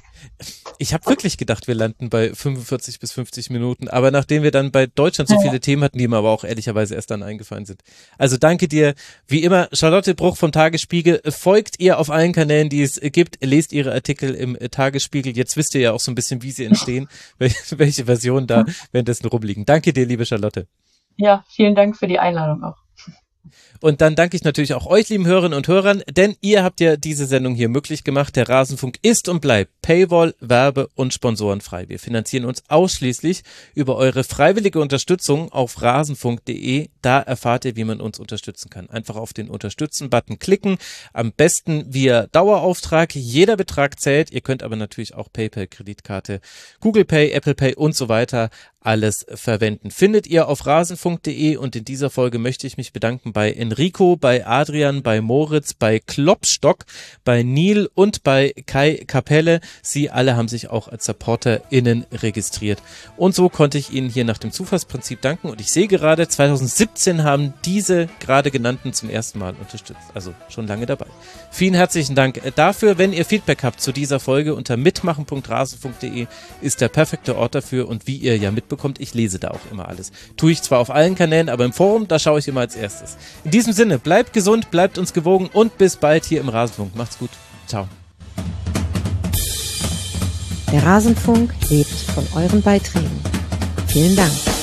Ich habe wirklich gedacht, wir landen bei fünfundvierzig bis fünfzig Minuten, aber nachdem wir dann bei Deutschland so viele Themen hatten, die mir aber auch ehrlicherweise erst dann eingefallen sind. Also danke dir, wie immer, Charlotte Bruch vom Tagesspiegel. Folgt ihr auf allen Kanälen, die es gibt, lest ihre Artikel im Tagesspiegel. Jetzt wisst ihr ja auch so ein bisschen, wie sie entstehen, welche, welche Versionen da währenddessen rumliegen. Danke dir, liebe Charlotte. Ja, vielen Dank für die Einladung auch. Und dann danke ich natürlich auch euch, lieben Hörerinnen und Hörern, denn ihr habt ja diese Sendung hier möglich gemacht. Der Rasenfunk ist und bleibt Paywall, Werbe- und Sponsorenfrei. Wir finanzieren uns ausschließlich über eure freiwillige Unterstützung auf rasenfunk punkt de. Da erfahrt ihr, wie man uns unterstützen kann. Einfach auf den Unterstützen-Button klicken. Am besten via Dauerauftrag. Jeder Betrag zählt. Ihr könnt aber natürlich auch PayPal, Kreditkarte, Google Pay, Apple Pay und so weiter alles verwenden. Findet ihr auf rasenfunk punkt de und in dieser Folge möchte ich mich bedanken bei Enrico, bei Adrian, bei Moritz, bei Klopstock, bei Neil und bei Kai Kapelle. Sie alle haben sich auch als SupporterInnen registriert. Und so konnte ich Ihnen hier nach dem Zufallsprinzip danken und ich sehe gerade, zwanzig siebzehn haben diese gerade genannten zum ersten Mal unterstützt. Also schon lange dabei. Vielen herzlichen Dank dafür. Wenn ihr Feedback habt zu dieser Folge unter mitmachen punkt rasenfunk punkt de ist der perfekte Ort dafür und wie ihr ja mitbekommt, ich lese da auch immer alles. Tue ich zwar auf allen Kanälen, aber im Forum, da schaue ich immer als erstes. In diesem Sinne, bleibt gesund, bleibt uns gewogen und bis bald hier im Rasenfunk. Macht's gut. Ciao. Der Rasenfunk lebt von euren Beiträgen. Vielen Dank.